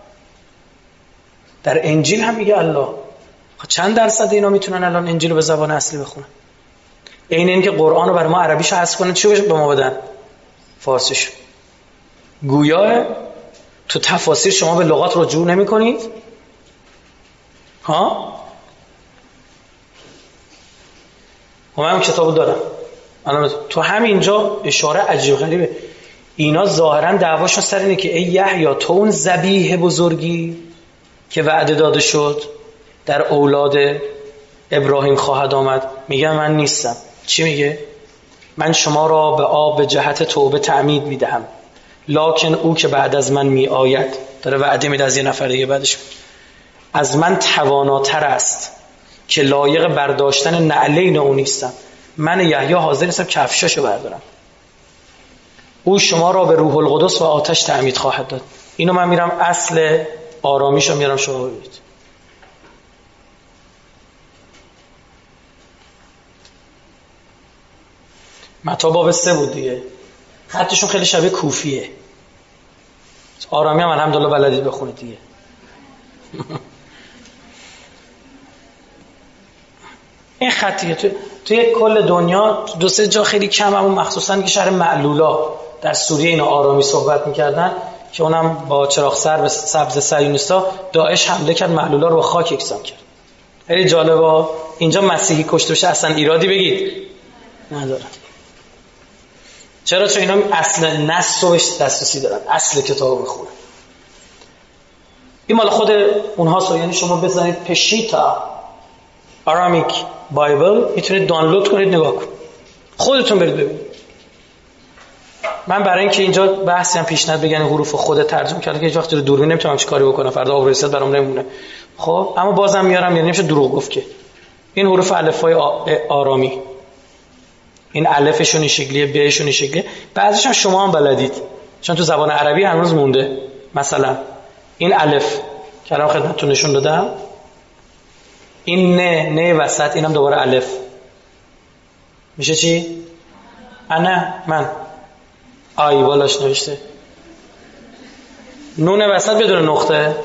Speaker 2: در انجیل هم میگه الله. چند درصد اینا میتونن الان انجیل رو به زبان اصلی بخونن؟ این این که قرآن رو برای ما عربیشو حذف کنن، چی به ما بدن؟ فارسیشو. گویا تو تفاسیر شما به لغات رجوع نمی کنید؟ ها؟ من هم کتابو دارم. الان تو همینجا اشاره عجیب غریبه. اینا ظاهرا دعواشون سر اینه که ای یحیی، تو اون ذبیح بزرگی که وعده داده شد در اولاد ابراهیم خواهد آمد. میگه من نیستم. چی میگه؟ من شما را به آب به جهت توبه تعمید میدهم، لکن او که بعد از من می آید، داره وعده میده از یه نفر دیگه بعدش، از من تواناتر است که لایق برداشتن نعلین او نیستم. من یحیی حاضر نیستم کفشاشو بردارم. او شما را به روح القدس و آتش تعمید خواهد داد. اینو من میرم اصل آرامیشو میرم شما ببینید. متی باب سه بود دیگه. خطشون خیلی شبیه کوفیه. آرامی هم الحمدلله بلدید بخونید دیگه. این خطیه تو توی کل دنیا دو سه جا خیلی کم، همون مخصوصا که شهر معلولا در سوریه اینا آرامی صحبت میکردن که اونم با چراغ سر سبز صهیونیستا داعش حمله کرد، معلولا رو با خاک یکسان کرد. خیلی جالبه. اینجا مسیحی کشته بشه اصلا ایرادی بگید نداره. چرا؟ چون اینا اصل نص رو بهش دسترسی دارن، اصل کتاب بخونن. این مال خود اونهاست. یعنی شما بزنید پشیتا آرامیک بایبل، میتونید دانلود کنید، نگاه کنید، خودتون برید ببینید. من برای اینکه اینجا بحثی هم پیش نده بگن حروف خود ترجمه کردم که هیچ وقت رو دوربین نمیتونم چی کاری بکنم، فردا آب رسید برام نمونه. خب اما بازم میارم، یعنی نمیشه دروغ گفت که این حروف الفبای آرامی، این الفشون این شکلیه، بهشون این شکلیه، بعضیش هم شما هم بلدید چون تو زبان عربی هنوز مونده. مثلا این الف که الان خدمتتون نشون دادم، این نه نه وسط، اینم دوباره الف میشه چی؟ انا، من. آی بالاش نوشته. نون وسط بدون نقطه.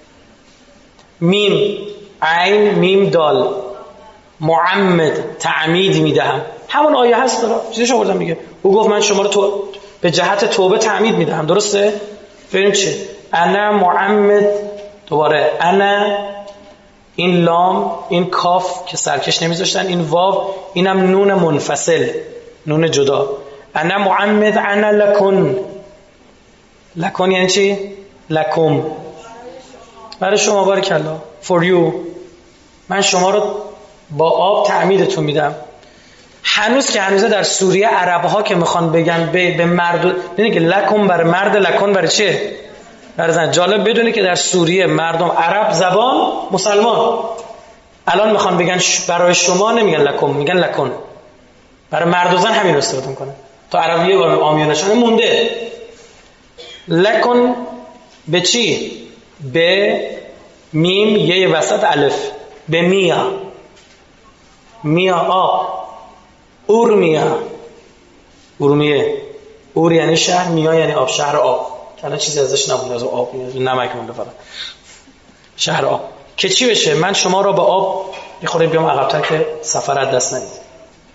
Speaker 2: میم عین میم دال، معمد تعمید میدهم. همون آیه هست داره. چیزش آوردم میگه. او گفت من شما رو تو به جهت توبه تعمید میدهم. درسته؟ ببینیم چیه. انا معمد، دوباره انا، این لام، این کاف که سرکش نمیذاشتن، این واو، اینم نون منفصل، نون جدا. انا معمد انا لکن. لکن یعنی چی؟ لکم، برای شما. بارکالله for you. من شما رو با آب تعمیدتون میدم. هنوز که هنوزه در سوریه عربها که میخوان بگن به, به مرد، یعنی که لکم برای مرد، لکن برای چه؟ برای زن. جالب بدونی که در سوریه مردم عرب زبان مسلمان الان میخوان بگن برای شما نمیگن لکم، میگن لکن. برای مرد و زن همین رو استفاده میکنن تا عربیه و عامیانه مونده. لکن به چی؟ به میم یه وسط الف، به میا. میا آب، اورمیا، اورمیه. اور یعنی شهر، میا یعنی آب، شهر آب. الان چیزی ازش نمونده، از آب میاد، نمک مونده فقط. شهر آب که چی بشه؟ من شما را به آب یه خورده بیام عقب‌تر که سفر از دست ندید.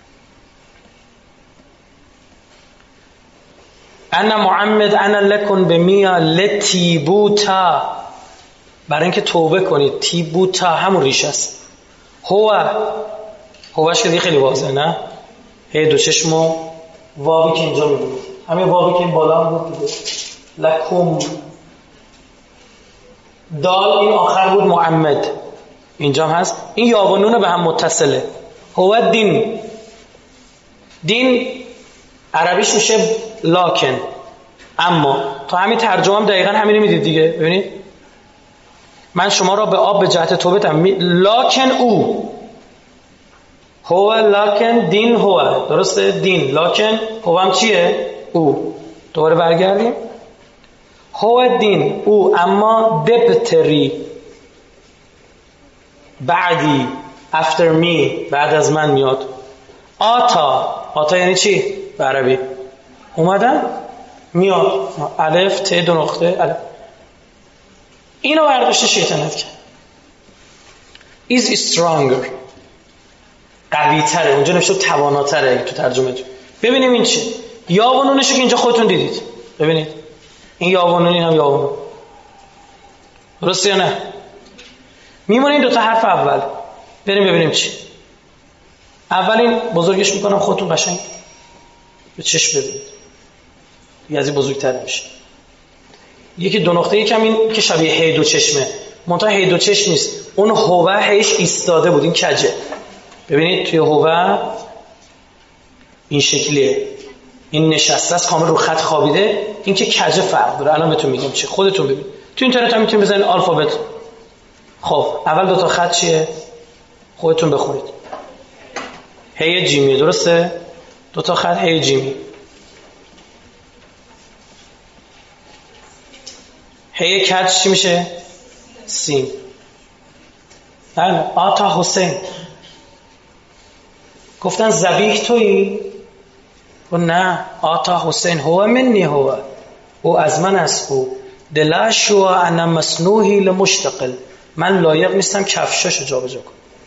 Speaker 2: انا معمد انا لکن بمیا لتیبوتا، برای اینکه توبه کنید. تیبوتا همون ریشه است. هو هوش که دیگه خیلی واضحه، نه؟ هی دو چشم و واوی که اینجا میبینید، همه واوی که این بالا هم بود دیگه. لکم. دال این آخر بود معمد، اینجا هم هست. این یا و نون به هم متصله. هو دین. دین عربیش میشه لاکن. اما تو همین ترجمه هم دقیقا همینه میدید دیگه. ببینید من شما را به آب به جهت توبه تم لاکن او. هو لاکن دین هو، درسته؟ دین لاکن هو هم چیه؟ او. دوباره برگردیم. هو دین او اما دبتری بعدی after me بعد از من میاد. آتا. آتا یعنی چی به عربی؟ اومدن میاد. الف ت دو نقطه الف. اینو برداشت شیطنت کرد. is stronger، قوی تره. اونجا نوشته تواناتره اگه تو ترجمه جو. ببینیم این چی. یا و نونشو که اینجا خودتون دیدید. ببینید این یا و نون، این هم یا و نون، درسته یا نه؟ میمونه این دوتا حرف اول. بریم ببینیم چی. اولین بزرگش میکنم، خودتون قشنگ به چشم ببینید دیگه، از این بزرگتر نمیشه. یکی دو نقطه، یکم این که شبیه هی دو چشمه، منتها هی دو چشم نیست. اون هوه هیش ایستاده بود، این کجه. ببینید توی هوه این شکلیه، این نشسته است کامل رو خط خوابیده. این که کجه فرق داره. الان بهتون میگم چی، خودتون ببینید. تو اینترنت هم میتونید بزنید الفابت. خب اول دو تا خط چیه؟ خودتون بخونید. هی جیمی، درسته؟ دو تا خط هی جیمی. هی کج چی میشه؟ سین. بله. آتا حسین. گفتن ذبیح تویی؟ و نه. آتا حسین هو منی هو، او از من است. او دلشو انا مسنوحی لمشتقل، من لایق نیستم کفشاشو جا بجا کنم.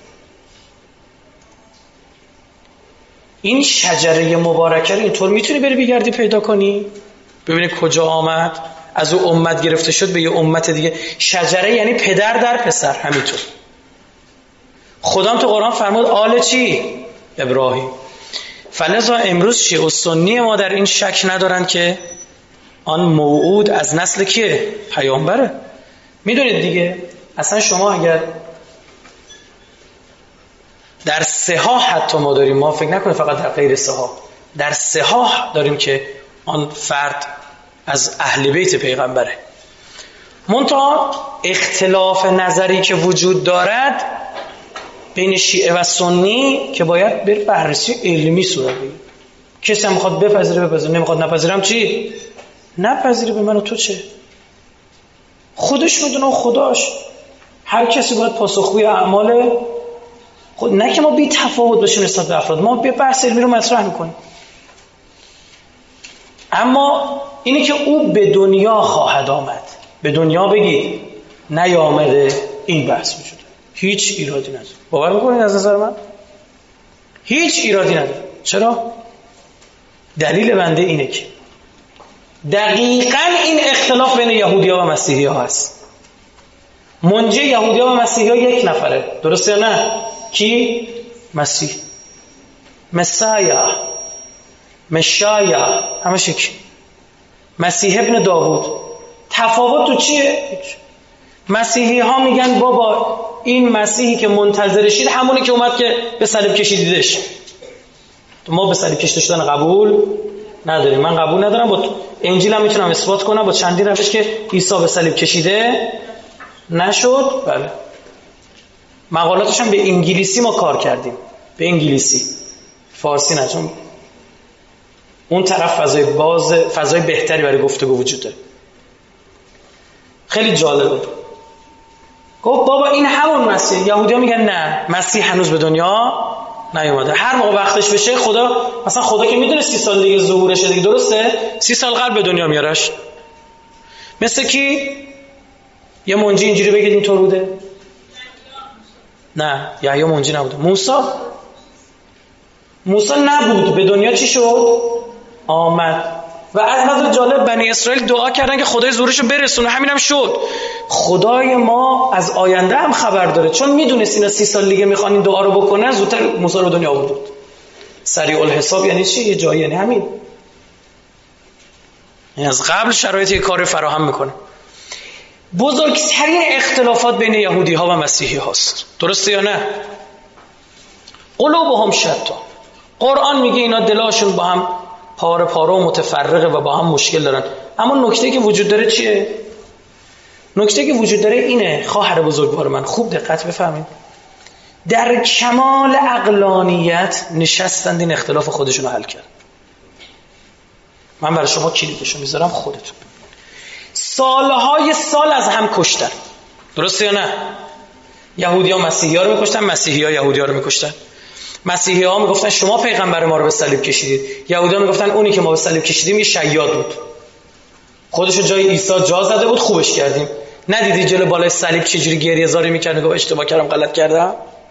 Speaker 2: این شجره مبارکه رو اینطور میتونی بری بگردی پیدا کنی؟ ببینید کجا آمد. از او امت گرفته شد به یه امت دیگه. شجره یعنی پدر در پسر. همینطور خدام تو قرآن فرمود آل چی؟ ابراهیم. فلذا امروز شیعه و سنی ما در این شک ندارن که آن موعود از نسل کیه؟ پیامبره. میدونید دیگه اصلا شما اگر در صحاح حتی ما داریم، ما فکر نکنید فقط در غیر صحاح، در صحاح داریم که آن فرد از اهل بیت پیغمبره. منتها اختلاف نظری که وجود دارد بین شیعه و سنی که باید بر بررسی علمی صورت بگیره. کسی هم میخواد بپذیره بپذیره، نمیخواد نپذیرم چی؟ نپذیره. به من و تو چه؟ خودش میدونه و خداش. هر کسی باید پاسخگوی اعمال خود. نه که ما بی تفاوت باشیم نسبت به افراد، ما بیا بحث علمی رو مطرح میکنیم. اما اینی که او به دنیا خواهد آمد، به دنیا بگید نیامده، این بحث میشود. هیچ ایرادی نداره. باور میکنید از نظر من؟ هیچ ایرادی نداره. چرا؟ دلیل بنده اینه که دقیقاً این اختلاف بین یهودی ها و مسیحی ها هست. منجی یهودی ها و مسیحی ها یک نفره، درسته یا نه؟ کی؟ مسیح. مسایا. مشایا همش یک. مسیح ابن داوود. تفاوت تو چیه؟ مسیحی ها میگن بابا این مسیحی که منتظرشید همونی که اومد که به صلیب کشیدیدش. ما به صلیب کشیده شدن قبول نداریم. من قبول ندارم. با انجیل هم میتونم اثبات کنم با چندین روش که عیسی به صلیب کشیده نشد. بله. مقالاتش هم به انگلیسی ما کار کردیم. به انگلیسی. فارسی نه، چون اون طرف فضای باز، فضای بهتری برای گفتگو وجود داره. خیلی جالبه. گفت بابا این همون مسیح. یهودی‌ها میگن نه، مسیح هنوز به دنیا نیومده. هر موقع وقتش بشه خدا، مثلا خدا که میدونه سی سال دیگه ظهورشه دیگه، درسته؟ سی سال قبل به دنیا میارش. مثل کی؟ یه منجی اینجوری بگید اینطور بوده؟ نه، یحیی منجی نبوده. موسی موسی نبود، به دنیا چی شد؟ آمد. و از نظر جالب بنی اسرائیل دعا کردن که خدای ظهورشو برسونه، همین هم شد. خدای ما از آینده هم خبر داره، چون میدونست اینا سی سال دیگه میخوان این دعا رو بکنن، زودتر موسی رو به دنیا آورد. سریع الحساب یعنی چی؟ یه جایی یعنی همین، یعنی از قبل شرایط یه کار فراهم میکنه. بزرگترین اختلافات بین یهودی ها و مسیحی هاست، درسته یا نه؟ قلوبهم شتا. قرآن میگه اینا دلاشون با هم پاره پاره و متفرقه و با هم مشکل دارن. اما نکته که وجود داره چیه؟ نکته که وجود داره اینه، خواهر بزرگوار من خوب دقت بفهمید، در کمال عقلانیت نشستند این اختلاف خودشون رو حل کرد. من برای شما کلیدشو میذارم، خودتون سالهای سال از هم کشتن، درسته یا نه؟ یهودی ها مسیحی ها رو میکشتن، مسیحی ها یهودی ها رو میکشتن. مسیحی ها میگفتن شما پیغمبر ما رو به صلیب کشیدید، یهودی ها میگفتن اونی که ما به صلیب کشیدیم یه شیاد بود، خودشو جای عیسی جا زده بود، خوبش کردیم. ندیدی جلو بالای صلیب چجوری گریه زاری میکرد، میگفت اشتباه کردم، غلط کردم؟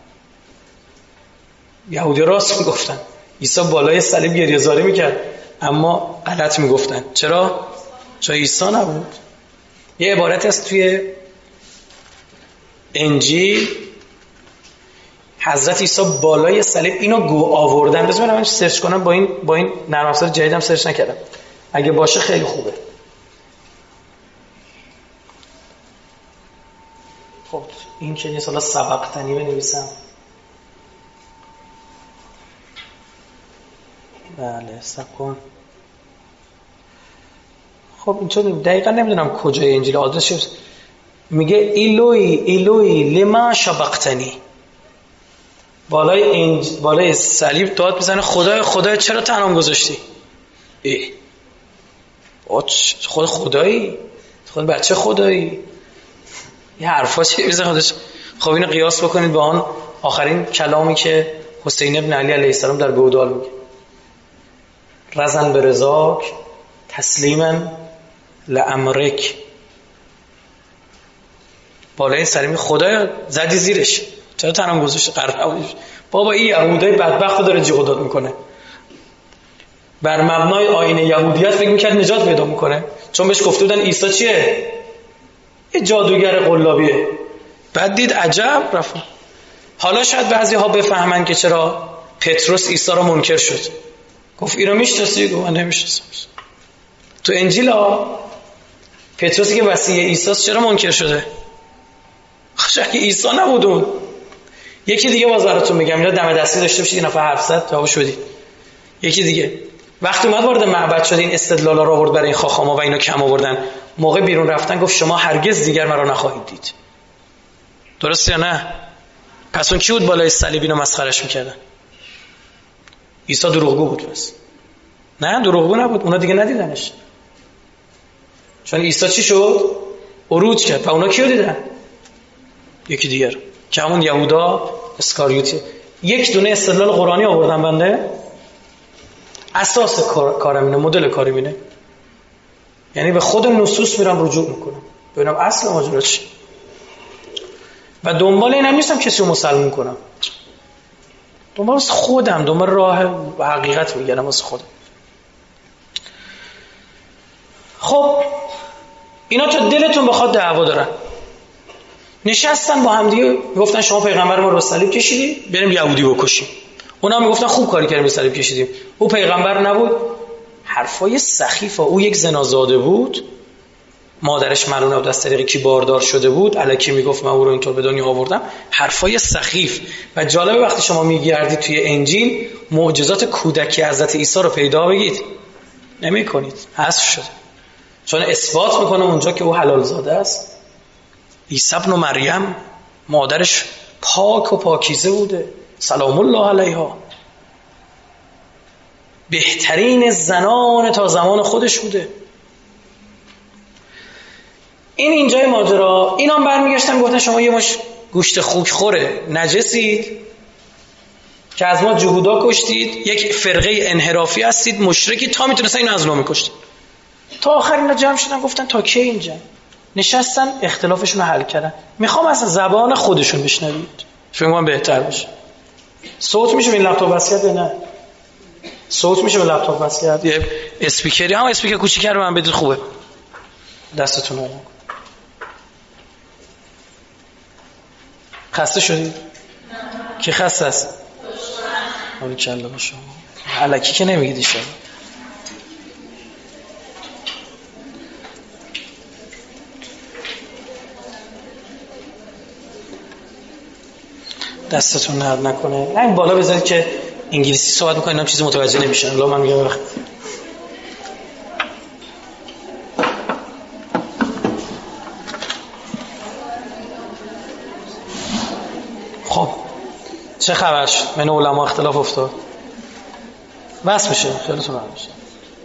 Speaker 2: یهودی راست میگفتن، عیسی بالای صلیب گریه زاری میکرد اما غلط میگفتن. چرا؟ چون عیسی نبود. یه عبارت هست توی انجیل، حضرت عیسی بالای صلیب اینو گو آوردن. بذار من سرچ کنم، با این با این نرم افزار جدیدم سرچ نکردم، اگه باشه خیلی خوبه. خب این که یه سالا سبقتنی بنویسم. بله سب کن. خب اینطور دقیقا نمیدونم کجای انجیل آدرسش میگه ایلوی ایلوی لما شبقتنی. بالای انج... بالای صلیب داد میزنه خدای خدای چرا تنام گذاشتی؟ ای خود خدایی، خود بچه خدایی، یه حرفا چی میزنه خودش. خب اینو قیاس بکنید با آن آخرین کلامی که حسین ابن علی علیه السلام در گودال میگه، رزن به رضاک تسلیما لامرک. بالای صلیب خدایا زدی زیرش، چرا تنم گذاشته؟ قرار بابا این یهودای بدبخت داره جیغ داد میکنه، بر مبنای آیین یهودیت فکر میکرد نجات پیدا میکنه، چون بهش گفته بودن عیسی چیه؟ یه جادوگر قلابیه. بعد دید عجب رفت. حالا شاید بعضی ها بفهمن که چرا پتروس عیسی رو منکر شد. گفت اینو میشناسی؟ گفت من نمیشناسم. تو انجیل ها پتروسی که وصی عیسی چرا منکر شده؟ خشک عیسی نبودون. یکی دیگه باز براتون میگم، اینا دم دستی داشته باشید این نفر حرف زد جواب شدید. یکی دیگه وقتی اومد وارد معبد شد این استدلالا رو آورد برای این خاخاما و اینا کم آوردن، موقع بیرون رفتن گفت شما هرگز دیگر مرا نخواهید دید. درسته یا نه؟ پس اون کی بود بالای صلیب اینو مسخرش میکردن؟ عیسی دروغگو بود بس. نه دروغگو نبود، اونا دیگه ندیدنش. چون عیسی چی شد؟ عروج کرد و اونا کیو دیدن؟ یکی دیگر که همون یهودا اسکاریوتی. یک دونه استدلال قرآنی آوردم بنده، اساس کار کارم اینه، مدل کارم اینه، یعنی به خود نصوص میرم رجوع میکنم ببینم اصل ماجرا چیه و دنبال اینم نیستم کسی رو مسلمون کنم، دنبال خودم، دنبال راه و حقیقت میگردم واسه خودم. خب اینا تا دلتون بخواد دعوا دارن، نشستن با هم دیگه گفتن شما پیغمبر ما رو صلیب کشیدی، بریم یهودی بکشیم. اونا میگفتن خوب کاری کردیم صلیب کشیدیم. او پیغمبر نبود. حرفای سخیفه. او یک زنازاده بود، مادرش ملعونه بود، از طریق کی باردار شده بود، الکی میگفت من او رو اینطور به دنیا آوردم. حرفای سخیف. و جالبه وقتی شما میگردید توی انجیل معجزات کودکی حضرت عیسی رو پیدا بگید نمی‌کنید، حذف شده. چون اثبات میکنه اونجا که او حلال زاده است. عیسی ابن مریم مادرش پاک و پاکیزه بوده، سلام الله علیها، بهترین زنان تا زمان خودش بوده. این اینجای ماجرا. اینا هم برمیگشتن گفتن شما یه مش گوشت خوک خوره نجسید که از ما جهودا کشتید، یک فرقه انحرافی هستید، مشرکی، تا میتونستن اینو از ما میکشتید. تا آخر اینا جمع شدن گفتن تا کی اینجا نشستن اختلافشون رو حل کردن. میخوام از زبان خودشون بشنوید، فکر کنم بهتر باشه. صوت میشه به لپتاپ وصل کرد؟ نه صوت میشه به لپتاپ وصل کرد؟ یه اسپیکری، هم اسپیکر کوچیک رو من بدید خوبه. دستتون رو خسته شدید؟ کی خسته است؟ حالا کلا با شما الکی که نمیگید ایشون. دستتون درد نکنه. نه این بالا بذارید که انگلیسی صحبت میکنید هم چیزی متوجه نمیشن. الان من میگم وقت خب چه خبر شد؟ من علما اختلاف افتاد. بس میشه خیلیتون راحت میشه.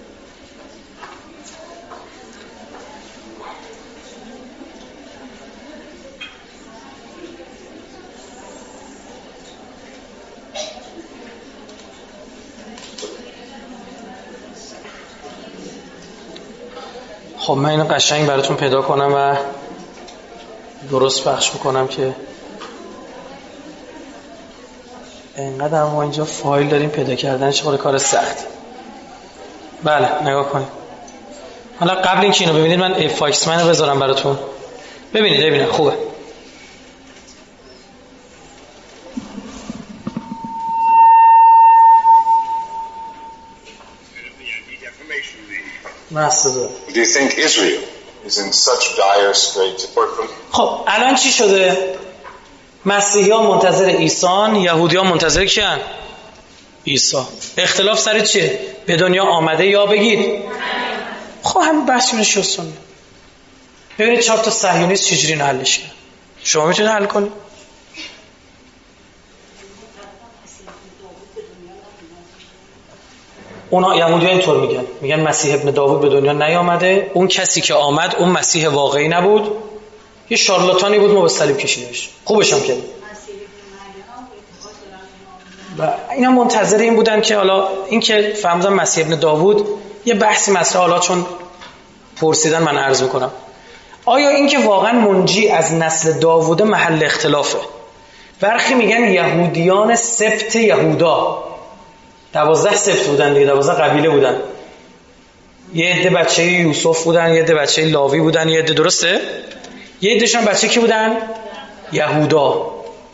Speaker 2: خب من اینو قشنگ براتون پیدا کنم و درست پخش میکنم که اینقدر ما اینجا فایل داریم پیدا کردنش خود کار سخت. بله نگاه کنید. حالا قبل اینکه اینو ببینید من فاکس من رو بذارم براتون ببینید. ببینید خوبه.
Speaker 3: Do you think Israel is in such dire straits?
Speaker 2: خب الان چی شده؟ مسیحیان منتظر عیسان، یهودیان منتظر کیان؟ عیسی. اختلاف سر چیه؟ به دنیا آمده یا بگید؟ خب همین بحث اینو شستون. ببینید چهار تا صهیونیست چجوری اینو حلش کرد. شما میتونید حل کنید؟ اونا یهودیان اینطور میگن، میگن مسیح ابن داوود به دنیا نیامده، اون کسی که آمد اون مسیح واقعی نبود، یه شارلاتانی بود، ما به صلیب کشیدیمش. خوبش هم کردیم. و اینا منتظر این بودن که حالا این که فهمیدن مسیح ابن داوود، یه بحثی مطرحه، حالا چون پرسیدن من عرض میکنم. آیا این که واقعا منجی از نسل داوود محل اختلافه؟ برخی میگن یهودیان سبط یهودا، دوازده سبط بودن دیگه، دوازده قبیله بودن. یه عده بچه یوسف بودن، یه عده بچه لاوی بودن، یه عده درسته؟ یه عدهشون بچه کی بودن؟ یهودا.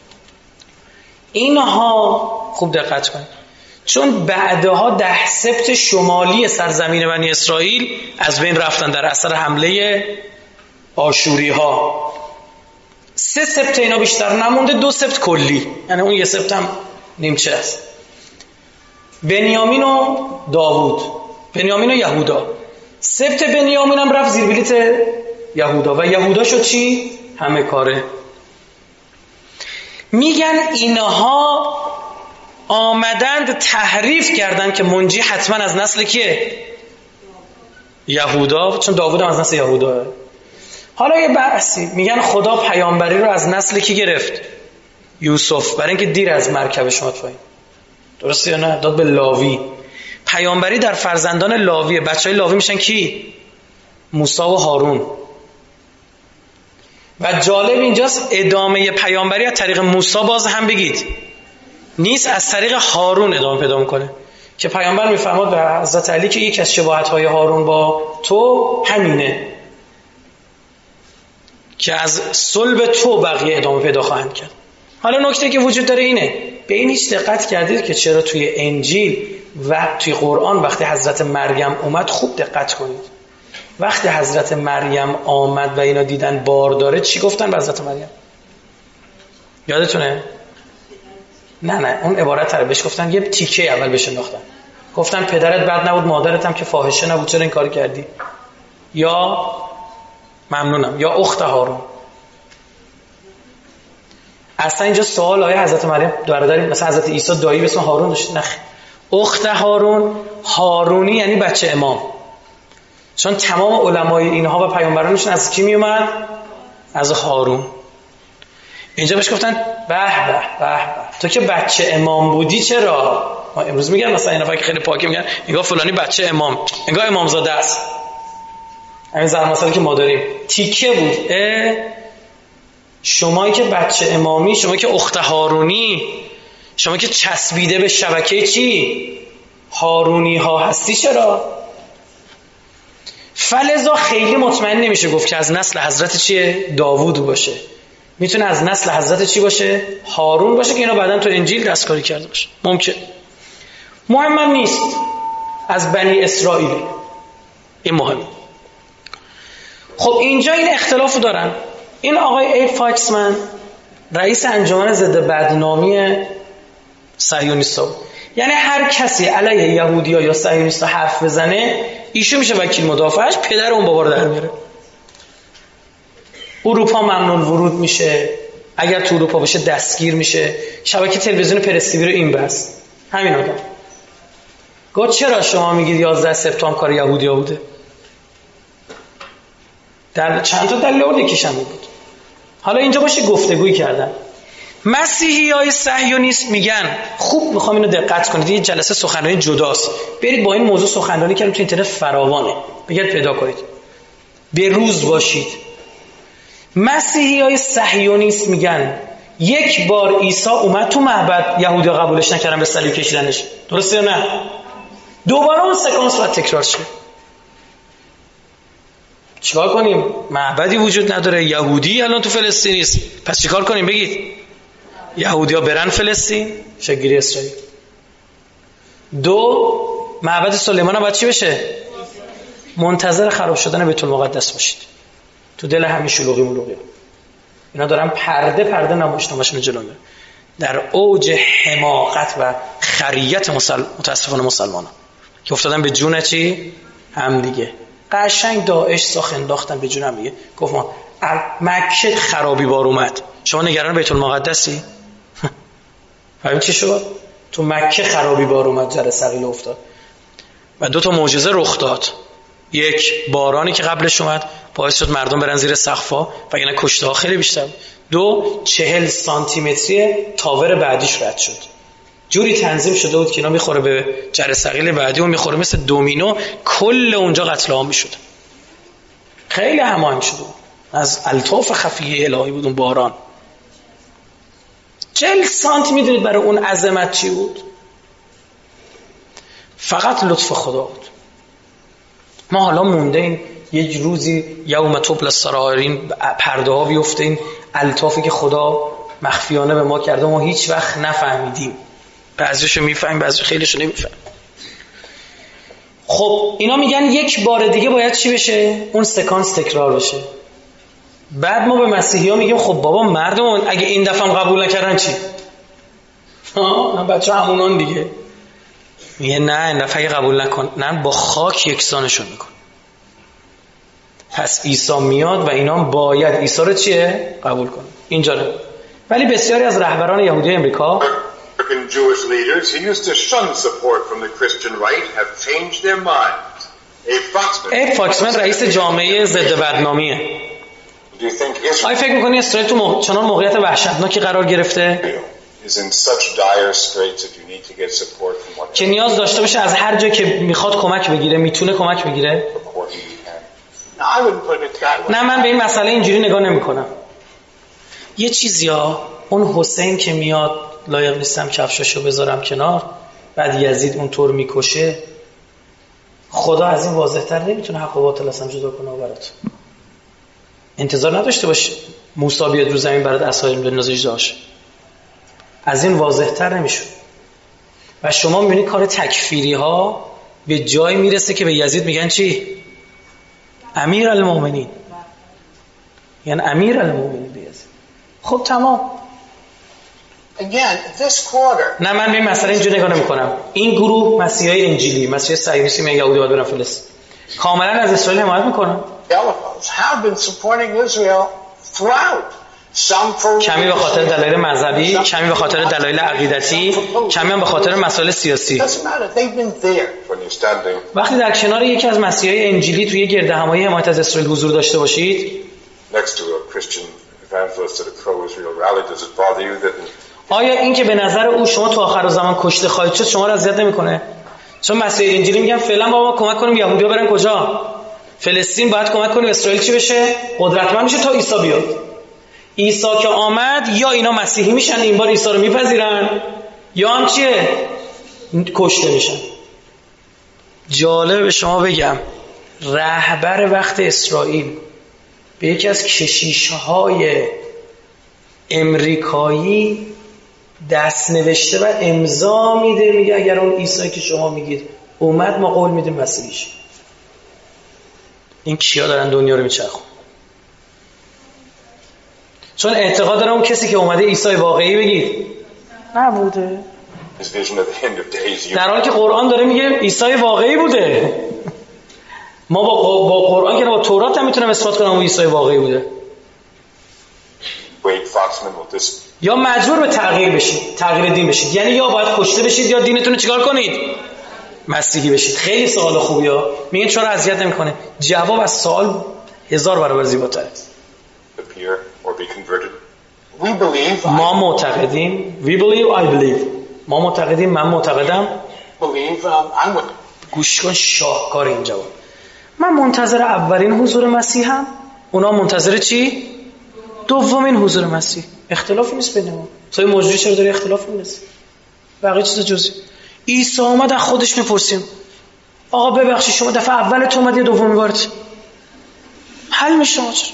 Speaker 2: اینها خوب دقت کنید، چون بعدها ده سبط شمالی سرزمین بنی اسرائیل از بین رفتن در اثر حمله آشوری ها. سه سبط اینا بیشتر نمونده، دو سبط کلی، یعنی اون یه سبط هم نیمچه است. بنیامین و داوود، بنیامین و یهودا. سبط بنیامین هم رفت زیر بلیت یهودا و یهودا شد چی؟ همه کاره. میگن اینها آمدند تحریف کردند که منجی حتما از نسل کیه؟ یهودا، چون داوود هم از نسل یهودا. حالا یه بحثی، میگن خدا پیامبری رو از نسل کی گرفت؟ یوسف، برای اینکه دیر از مرکبش اومد پایین. درسته یا نه؟ داد به لاوی. پیامبری در فرزندان لاویه. بچهای لاوی میشن کی؟ موسی و هارون. و جالب اینجاست ادامه پیامبری از طریق موسی باز هم بگید نیست، از طریق هارون ادامه پیدا میکنه که پیامبر میفرماد به حضرت علی که یک از شباهت‌های هارون با تو همینه که از صلب تو بقیه ادامه پیدا خواهند کرد. حالا نکته که وجود داره اینه به این هیچ دقت کردید که چرا توی انجیل و توی قرآن وقتی حضرت مریم اومد، خوب دقت کنید، وقتی حضرت مریم آمد و اینا دیدن بار داره چی گفتن به حضرت مریم؟ یادتونه؟ نه نه اون عبارت رو بهش گفتن، یه تیکه اول بهش انداختن، گفتن پدرت بد نبود، مادرت هم که فاحشه نبود، چرا این کار کردی؟ یا ممنونم، یا اخت هارون. اصلا اینجا سوال آیا حضرت مریم برادری مثلا حضرت عیسی دایی به اسم هارون داشت؟ نه، اخت هارون، هارونی یعنی بچه امام، چون تمام علمای اینها و پیامبرانشون از کی می اومد؟ از هارون. اینجا بهش گفتن به به به به تو که بچه امام بودی چرا؟ ما امروز میگن مثلا این نفر که خیلی پاکی میگن انگار فلانی بچه امام، انگار امامزاده است. همین زن مثلا که ما داریم تیکه بود. اه شمایی که بچه امامی، شما که اخت هارونی، شما که چسبیده به شبکه چی؟ هارونی ها هستی چرا؟ فلذا خیلی مطمئن نمیشه گفت که از نسل حضرت چیه؟ داوود باشه، میتونه از نسل حضرت چی باشه؟ هارون باشه که اینا بعداً تو انجیل دستکاری کرده باشه، ممکن. مهم نیست از بنی اسرائیل، این مهم. خب اینجا این اختلافو دارن. این آقای ای فاکسمن رئیس انجمن ضد بدنامی صهیونیست‌ها، یعنی هر کسی علیه یهودی‌ها یا صهیونیست‌ها حرف بزنه ایشون میشه وکیل مدافعش، پدر اون بابا رو در میاره. اروپا ممنوع ورود میشه، اگر تو اروپا باشه دستگیر میشه. شبکه تلویزیون پرستیوی رو این بس همین آدم گفت چرا شما میگید یازده سپتامبر کار یهودی‌ها بوده؟ در چند تا دلیل آورد، یکیش همین بود. حالا اینجا باشه گفتگویی کردن. مسیحیای صهیونیست میگن، خوب میخوام اینو دقت کنید، یه جلسه سخنرانی جداست، برید با این موضوع سخنرانی کردیم تو اینترنت فراوانه، بگید پیدا کنید، به روز باشید. مسیحیای صهیونیست میگن یک بار عیسی اومد تو معبد، یهودی‌ها قبولش نکردن، به صلیب کشیدنش، درسته یا نه؟ دوباره اون سکانس باید تکرار شه. چیکار کنیم؟ معبدی وجود نداره، یهودی الان تو فلسطین نیست، پس چیکار کنیم؟ بگید یهودی‌ها برن فلسطین، شگیری اسرائیل. دو، معبد سلیمان باید چی بشه؟ منتظر خراب شدن بیت المقدس باشید. تو دل همین شلوغی ملوغی اینا دارن پرده پرده نمایشنامه‌شون جلو میره، در اوج حماقت و خریت مسل... متاسفانه مسلمانان که افتادن به جون چی؟ هم دیگه. قشنگ داعش ساخت انداختن به جون هم دیگه. گفت ما مکه خرابی بار اومد، شما نگران بیت المقدسی؟ فهمید چی شد؟ تو مکه خرابی بار اومد، جره ثقیل افتاد و دو تا معجزه رخ داد. یک، بارانی که قبلش اومد باعث شد مردم برن زیر سقف‌ها وگرنه کشته ها خیلی بیشتر. دو، چهل سانتی متری تاور بعدیش رد شد، جوری تنظیم شده بود که اینا میخوره به جره ثقیل بعدی و میخوره مثل دومینو، کل اونجا قتل عام میشد. خیلی هماهنگ شده بود، از الطاف خفیه الهی بود اون باران. چهل سانتی میدونید برای اون عظمت چی بود؟ فقط لطف خدا بود. ما حالا مونده این یک روزی یوم تبل السرائر، این پرده ها بیفته، این الطافی که خدا مخفیانه به ما کرده ما هیچ وقت نفهمیدیم، بعضیشو میفهمیم بعضی خیلیشو نمیفهمیم. خب اینا میگن یک بار دیگه باید چی بشه؟ اون سکانس تکرار بشه. بعد ما به مسیحی ها میگیم خب بابا مردم اگه این دفعه هم قبول نکردن چی؟ ها بچه همونان دیگه. میگه نه این دفعه قبول نکن، نه با خاک یکسانشون میکن. پس عیسی میاد و اینا باید عیسی رو چیه؟ قبول کنن. اینجا نه. ولی بسیاری از رهبران یهودی امریکا
Speaker 3: American Jewish leaders who used to shun support from the Christian right have changed their minds.
Speaker 2: ای فاکسمن رئیس جامعه ضد بدنامیه. آیا فکر میکنی اسرائیل تو مو... چنان موقعیت وحشتناکی قرار گرفته که نیاز داشته باشه از هر جا که میخواد کمک بگیره، میتونه کمک بگیره؟ نه من به این مسئله اینجوری نگاه نمی کنم. یه چیزی ها، اون حسین که میاد لایق نیستم کفشاشو بذارم کنار، بعد یزید اونطور میکشه، خدا از این واضح‌تر نمیتونه حق و باطل اصلا جدا کنه برات. انتظار نداشته باش موسی بیاد رو زمین برات عصا بندازه اجداش. از این واضح‌تر نمیشه. و شما می‌بینید کار تکفیری ها به جای میرسه که به یزید میگن چی؟ امیر المؤمنین. یعنی امیر المؤمنین به یزید. خب تمام.
Speaker 4: Again, this quarter.
Speaker 2: نه من به این مسئله اینجوری نگاه نمی‌کنم. این گروه مسیحای انجیلی، مسیحای صهیونیستی میگن یهودی باید برن فلسطین. کاملا از اسرائیل حمایت میکنن.
Speaker 4: Have been supporting Israel throughout.
Speaker 2: کمی به خاطر دلایل مذهبی، کمی به خاطر دلایل عقیدتی، کمی هم به خاطر مسائل سیاسی. وقتی در کنار یکی از مسیحای انجیلی توی گردهمایی حمایت از اسرائیل حضور داشته باشید، آیا این که به نظر او شما تو آخر زمان کشته خواهید شد شما را اذیت نمی‌کنه؟ چون مسیحای انجیلی میگن فعلا بابا کمک کنیم یهودی‌ها برن کجا؟ فلسطین، باید کمک کنیم اسرائیل چی بشه؟ قدرتمند بشه تا عیسی بیاد. عیسی که آمد یا اینا مسیحی میشن این بار عیسی رو میپذیرن یا هم چیه؟ کشته میشن. جالب به شما بگم رهبر وقت اسرائیل به یکی از کشیش‌های امریکایی دست نوشته و امضا میده، میگه اگر اون عیسی که شما میگید اومد ما قول میدیم مسیحی شه. این کیا دارن دنیا رو میچرخون؟ چون اعتقاد دارم اون کسی که اومده عیسی واقعی بگید نبوده، در حالی که قرآن داره میگه عیسی واقعی بوده. ما با با قرآن که با تورات هم میتونم اثبات کنم اون عیسی واقعی بوده. یا مجبور به تغییر بشید، تغییر دین بشید، یعنی یا باید کشته بشید یا دینتون رو چیکار کنید؟ مسیحی بشید. خیلی سوال خوبیه. میگن چرا اذیت نمیکنه؟ جواب از سوال هزار برابر زیباتره. ما معتقدیم we believe I believe ما معتقدیم من معتقدم گوش کن شاهکار این جواب. من منتظر اولین حضور مسیح هم، اونا منتظر چی؟ دومین حضور مسیح. اختلافی نیست بین ما. سوی موجودی چرا داری اختلاف می‌نویسی؟ بقیه چیز جزئی. عیسی اومد از خودش میپرسیم آقا ببخشید شما دفعه اول تو اومد یا دومی بارت؟ حل میشه ماجرا.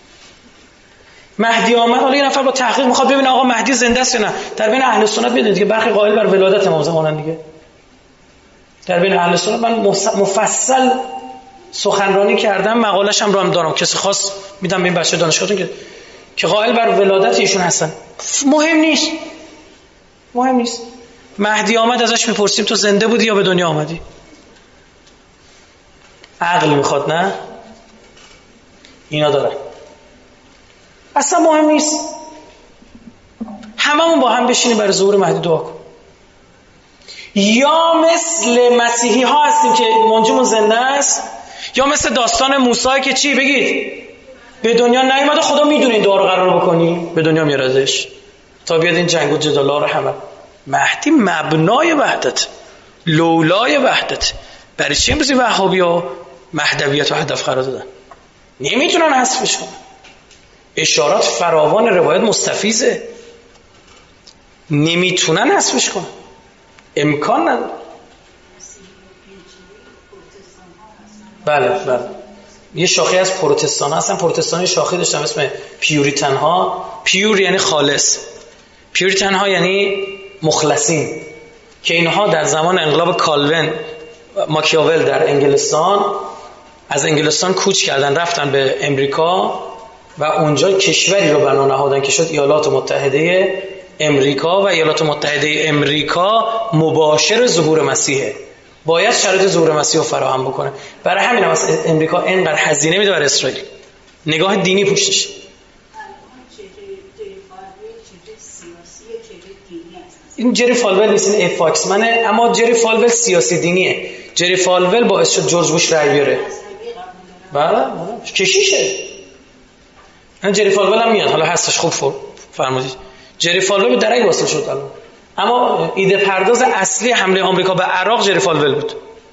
Speaker 2: مهدی آمد، حالا یه نفر با تحقیق میخواد ببینه آقا مهدی زنده است یا نه. در بین اهل سنت میدونید که برخی قائل بر ولادت امام زمانن دیگه. در بین اهل سنت من مفصل سخنرانی کردم، مقاله‌ش هم رو هم دارم، کسی خواست میدم به این بچه دانشگاهتون که که قائل بر ولادت ایشون هستن. مهم نیست. مهم نیست. مهدی آمد ازش میپرسیم تو زنده بودی یا به دنیا آمدی؟ عقل میخواد نه؟ اینا داره. اصلا مهم نیست. هممون با هم بشینیم برای ظهور مهدی دعا کن. یا مثل مسیحی ها هستیم که منجیمون زنده است، یا مثل داستان موسی که چی بگید به دنیا نیومده خدا میدونه این دعا رو قرار بکنی به دنیا میارزش تا بیاد این جنگ و جدالا رو همه. مهدی مبنای وحدت، لولای وحدت. برای چی امروزی وهابی ها مهدویت و هدف قرار دادن؟ نمیتونن حذفش کنن. اشارات فراوان روایت مستفیضه، نمیتونن حذفش کنن، امکان نداره. بله بله یه شاخه از پروتستان هستن. پروتستانی شاخه داشتن اسم پیوریتن ها. پیور یعنی خالص، پیوریتن ها یعنی مخلصین، که اینها در زمان انقلاب کالوین ماکیاول در انگلستان از انگلستان کوچ کردن رفتن به امریکا و اونجا کشوری رو بنا نهادن که شد ایالات متحده امریکا. و ایالات متحده امریکا مباشر ظهور مسیحه، باید شرایط ظهور مسیح رو فراهم بکنه. برای همین هم از امریکا اینقدر هزینه میده برای اسرائیل. نگاه دینی پوشتش. این جری فالول نیست، این افاکس منه، اما جری فالول سیاسی دینیه. جری فالول باعث شد جورج بوش رأی بیاره. بله کشیشه. این جری فالول هم میاد، حالا هستش. خوب فرمودید. جری فالول به درک واسه شد الان. اما ایده پرداز اصلی حمله آمریکا به عراق جری فالول بود،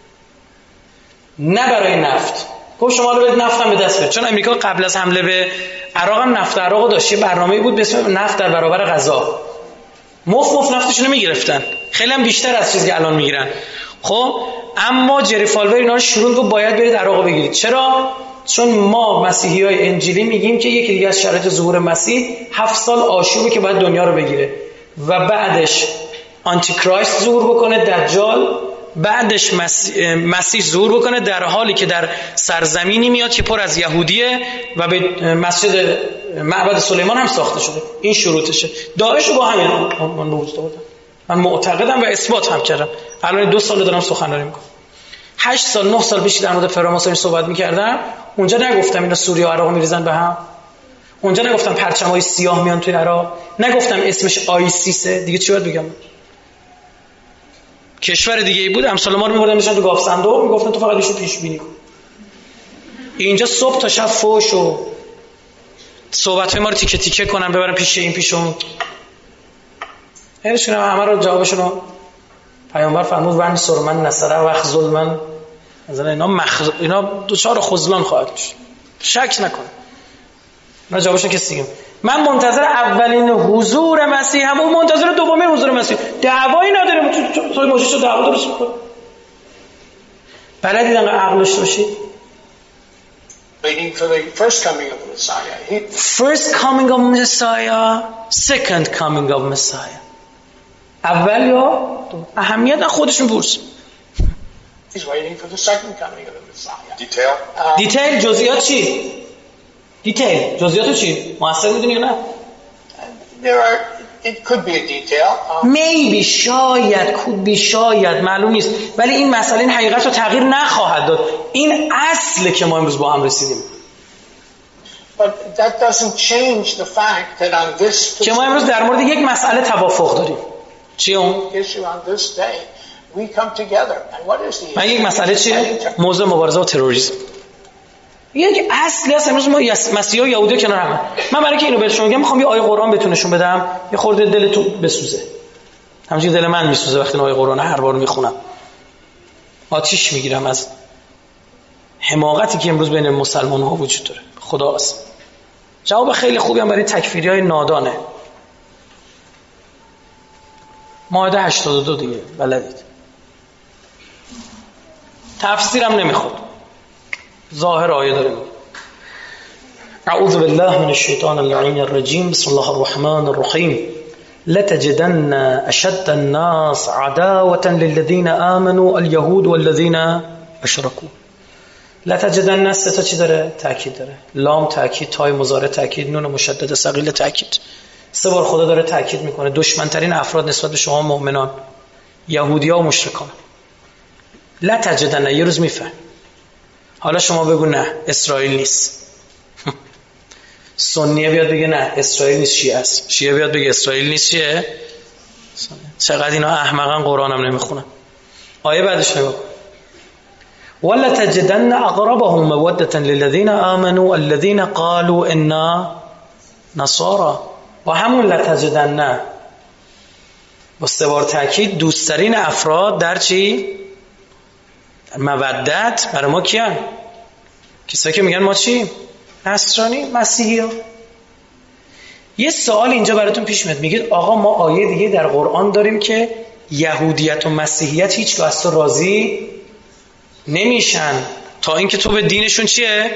Speaker 2: نه برای نفت. گفت شما رو نفت هم به دست بیارید، چون امریکا قبل از حمله به عراق هم نفت عراق داشت. یه برنامه‌ای بود به اسم نفت در برابر غذا. مفت مفت نفتشون رو میگرفتن، خیلی هم بیشتر از چیزی که الان میگیرن. خب اما جری فالور اینا رو شروع گفت باید برید عراق بگیرید. چرا؟ چون ما مسیحیای انجیلی میگیم که یکی دیگه از شرایط ظهور مسیح هفت سال آشوبه که باید دنیا رو بگیره. و بعدش آنتی کرایست ظهور بکنه، دجال، بعدش مسیح, مسیح ظهور بکنه در حالی که در سرزمینی میاد که پر از یهودیه و به مسجد معبد سلیمان هم ساخته شده. این شروطشه. داعش رو با همین من روز دادم، من معتقدم و اثبات هم کردم. الان دو سال دارم سخنرانی میکنم. هشت سال نه سال پیش در مورد فراماسونی صحبت میکردم، اونجا نگفتم اینا سوریه و عراق میریزن به هم، اونجا نگفتم پرچمای سیاه میان توی عراق، نگفتم اسمش آیسیسه. دیگه چی باید بگم؟ کشور دیگه ای بود امثال ما رو میبردن میشن تو گاف صندوق، میگفتن تو فقط ایشو پیش بینی کن. اینجا صبح تا شب فوش و صحبت‌های ما رو تیکه تیکه کنن ببرن پیش این پیش اون. هرچی همه رو جوابشون رو پیامبر فرمود ون سرمن نصره وقت ظلمن مثلا اینا مخ... اینا دوچار خذلان خواهد شد، شک نکن. اینا جوابشون که سیم. من منتظر اولین حضور مسیح هم، اون منتظر دومین حضور مسیح. دعوایی نداریم تو تو موجود شو دعوا درست کن. بلدی دقیقا عقلش باشید.
Speaker 4: Waiting for the first coming of the Messiah. He...
Speaker 2: First coming of Messiah, second coming of Messiah. اول یا اهمیت خودشون بورس.
Speaker 4: He's waiting for the second coming of the Messiah.
Speaker 3: Detail?
Speaker 2: دیتیل جزئیات چی؟ دیتیل جزئیات چی؟ موثر میدونی یا نه؟
Speaker 4: There are, it could be a detail. Um,
Speaker 2: maybe شاید could be شاید معلوم نیست، ولی این مسئله این حقیقت رو تغییر نخواهد داد. این اصله که ما امروز با هم رسیدیم.
Speaker 4: But that doesn't change the fact that on this
Speaker 2: که ما امروز در مورد یک مسئله توافق داریم. چی اون؟
Speaker 4: issue on this day we come together. And what is the
Speaker 2: من یک مسئله چیه؟ موضوع مبارزه با تروریسم. یک اصلی هست امروز ما مسیحا و یهودی کنار هم. من برای که اینو بهتون میگم میخوام یه آیه قرآن بهتونشون بدم، یه خورده دلتون بسوزه. همونجوری دل من میسوزه وقتی آیه قرآن هر بار میخونم. آتیش میگیرم از حماقتی که امروز بین مسلمان ها وجود داره. خدا قسم. جواب خیلی خوبی هم برای تکفیری های نادانه. مائده هشتاد و دو دیگه بلدید. تفسیرم نمیخواد. ظاهر آیه داریم. اعوذ بالله من الشیطان اللعین الرجیم. بسم الله الرحمن الرحیم. لتجدن اشد الناس عداوة للذین آمنوا اليهود والذین اشركوا. لتجدن سه تا چی داره؟ تاکید داره. لام تاکید، تای مضارع تاکید، نون مشدد ثقیل تاکید. سه بار خدا داره تاکید میکنه دشمنترین افراد نسبت به شما مؤمنان یهودی‌ها و مشرکان. لتجدن یه روز میفهم. حالا شما بگو نه اسرائیل نیست. سنیه بیاد بگه نه اسرائیل نیست شیعه است. شیعه بیاد بگه اسرائیل نیست شیعه. چقدر اینا احمقن قرآنم نمیخونن. آیه بعدش نگاه کن. ولا تجدن اقربهم موده للذین آمنوا الذين قالوا انا نصارى. با همون لتجدن نه با سه بار تاکید دوستترین افراد در چی؟ مودت برای ما کیان؟ کسایی که میگن ما چی؟ نصرانی، مسیحی ها. یه سوال اینجا براتون پیش میاد، میگید آقا ما آیه دیگه در قرآن داریم که یهودیت و مسیحیت هیچگاه از تو راضی نمیشن تا اینکه تو به دینشون چیه؟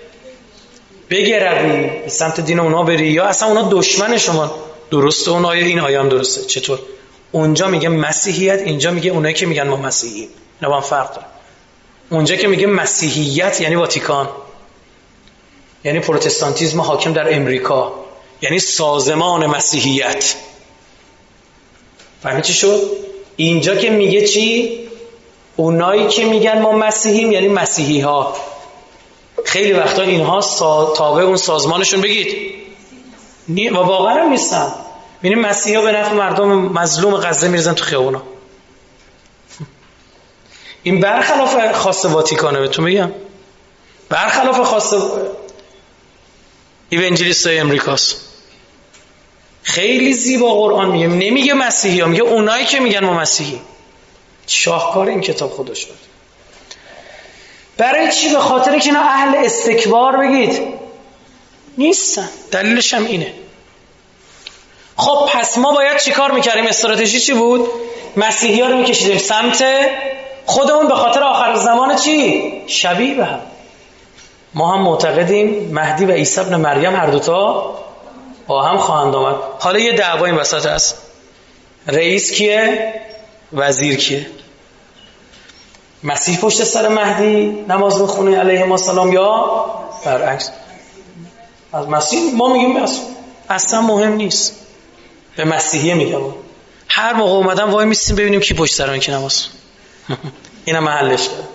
Speaker 2: بگروی به سمت دین اونا بری یا اصلا اونا دشمن شما. درسته اون آیه، این آیه هم درسته. چطور؟ اونجا میگه مسیحیت، اینجا میگه اونایی که میگن ما مسیحییم. اینا با هم فرق داره. اونجا که میگه مسیحیت یعنی واتیکان، یعنی پروتستانتیسم حاکم در امریکا، یعنی سازمان مسیحیت. فهمید چی شد؟ اینجا که میگه چی؟ اونایی که میگن ما مسیحییم یعنی مسیحی ها. خیلی وقتا اینها سا... تابع اون سازمانشون بگید نی... و واقعا هم نیستن. ببینید مسیحی ها به نفع مردم مظلوم غزه میرزن تو خیابونا. این برخلاف خاص واتیکانه. بهتون بگم برخلاف خاص ایوانجلیستای امریکاست. خیلی زیبا قرآن میگه، نمیگه مسیحی ها، میگه اونایی که میگن ما مسیحی. شاهکار این کتاب خدا شد. برای چی؟ به خاطر که اینا اهل استکبار بگید نیستن. دلیلش هم اینه. خب پس ما باید چی کار میکردیم؟ استراتژی چی بود؟ مسیحی ها رو میکشیدیم سمت خودمون به خاطر آخر زمان چی؟ شبیه به هم. ما هم معتقدیم مهدی و عیسی ابن مریم هر دوتا با هم خواهند آمد. حالا یه دعوا این وسط هست. رئیس کیه؟ وزیر کیه؟ مسیح پشت سر مهدی نماز میخونه علیه السلام یا برعکس؟ از مسیح ما میگیم اصلا مهم نیست، به مسیحیه میگم هر موقع اومدن وای میستیم ببینیم کی پشت سر اون کی نماز. اینم محلش داره.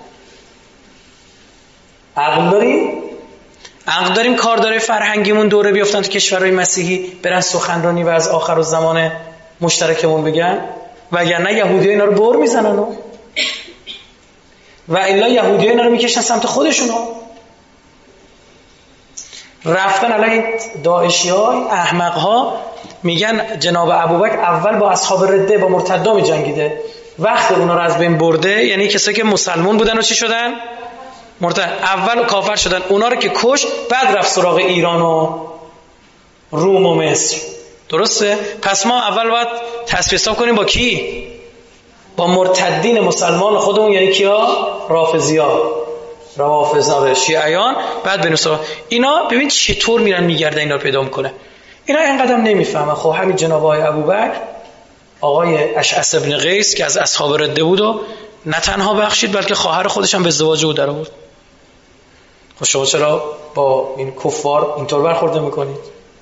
Speaker 2: عقل داریم؟ عقل داریم کاردار فرهنگیمون دوره بیافتن تو کشورهای مسیحی برن سخنرانی و از آخر الزمان مشترکمون بگن؟ وگرنه یهودی‌ها اینا رو بر میزنن و و الا یهودی‌ها اینا رو میکشن سمت خودشون ها. رفتن علیه داعشی‌ها احمق‌ها میگن جناب ابوبکر اول با اصحاب رده با مرتدا میجنگیده، وقتی اونا رو از بین برده، یعنی کسایی که مسلمان بودن و چی شدن؟ مرتد. اول کافر شدن، اونا رو که کش، بعد رفت سراغ ایران و روم و مصر. درسته؟ پس ما اول باید تصفیه حساب کنیم با کی؟ با مرتدین مسلمان خودمون، یعنی کیا؟ رافضی‌ها، روافض، شیعیان. بعد بنوسا اینا ببین چطور میرن میگردن اینا رو پیدا میکنه. اینا اینقدر نمیفهمن. خب همین جناب آقای ابوبکر، آقای اشعث ابن قیس که از اصحاب رده بود و نه تنها بخشید بلکه خواهر خودش هم به ازدواج او در آورد. خب شما چرا با این کفار اینطور برخورد میکنید؟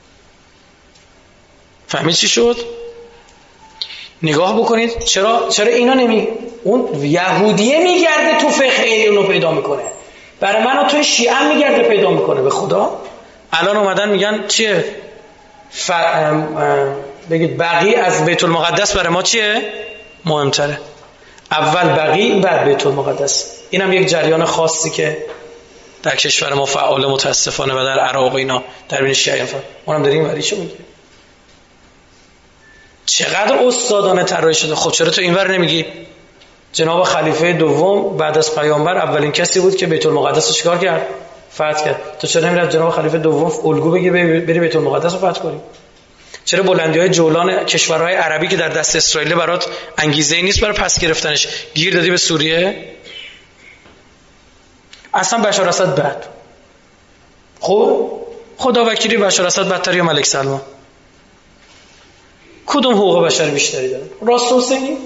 Speaker 2: فهمید چی شد؟ نگاه بکنید چرا چرا اینا نمی اون یهودیه میگرده تو فقه اینو پیدا میکنه، برای من و توی شیعه میگرده پیدا میکنه. به خدا الان اومدن میگن چیه؟ ف... بگید بقی از بیت المقدس برای ما چیه؟ مهمتره. اول بقی بعد بیت المقدس. اینم یک جریان خاصی که در کشور ما فعال متاسفانه و در عراق و اینا در بین شیعیان فعال. اونم داریم وریشو میگه. چقدر استادانه طراحی شده. خب چرا تو اینور نمیگی جناب خلیفه دوم بعد از پیامبر اولین کسی بود که بیت المقدس رو چیکار کرد؟ فتح کرد. تو چرا نمیرفت جناب خلیفه دوم الگو بگی بری بیت المقدس رو فتح کنی؟ چرا بلندی‌های جولان کشورهای عربی که در دست اسرائیل برات انگیزه‌ای نیست برای پس گرفتنش، گیر دادی به سوریه؟ اصلا بشار اسد بد. خب خدا وکیلی بشار اسد بدتر یا ملک سلمان؟ کدوم حقوق بشر بیشتری داره؟ راست حسینی؟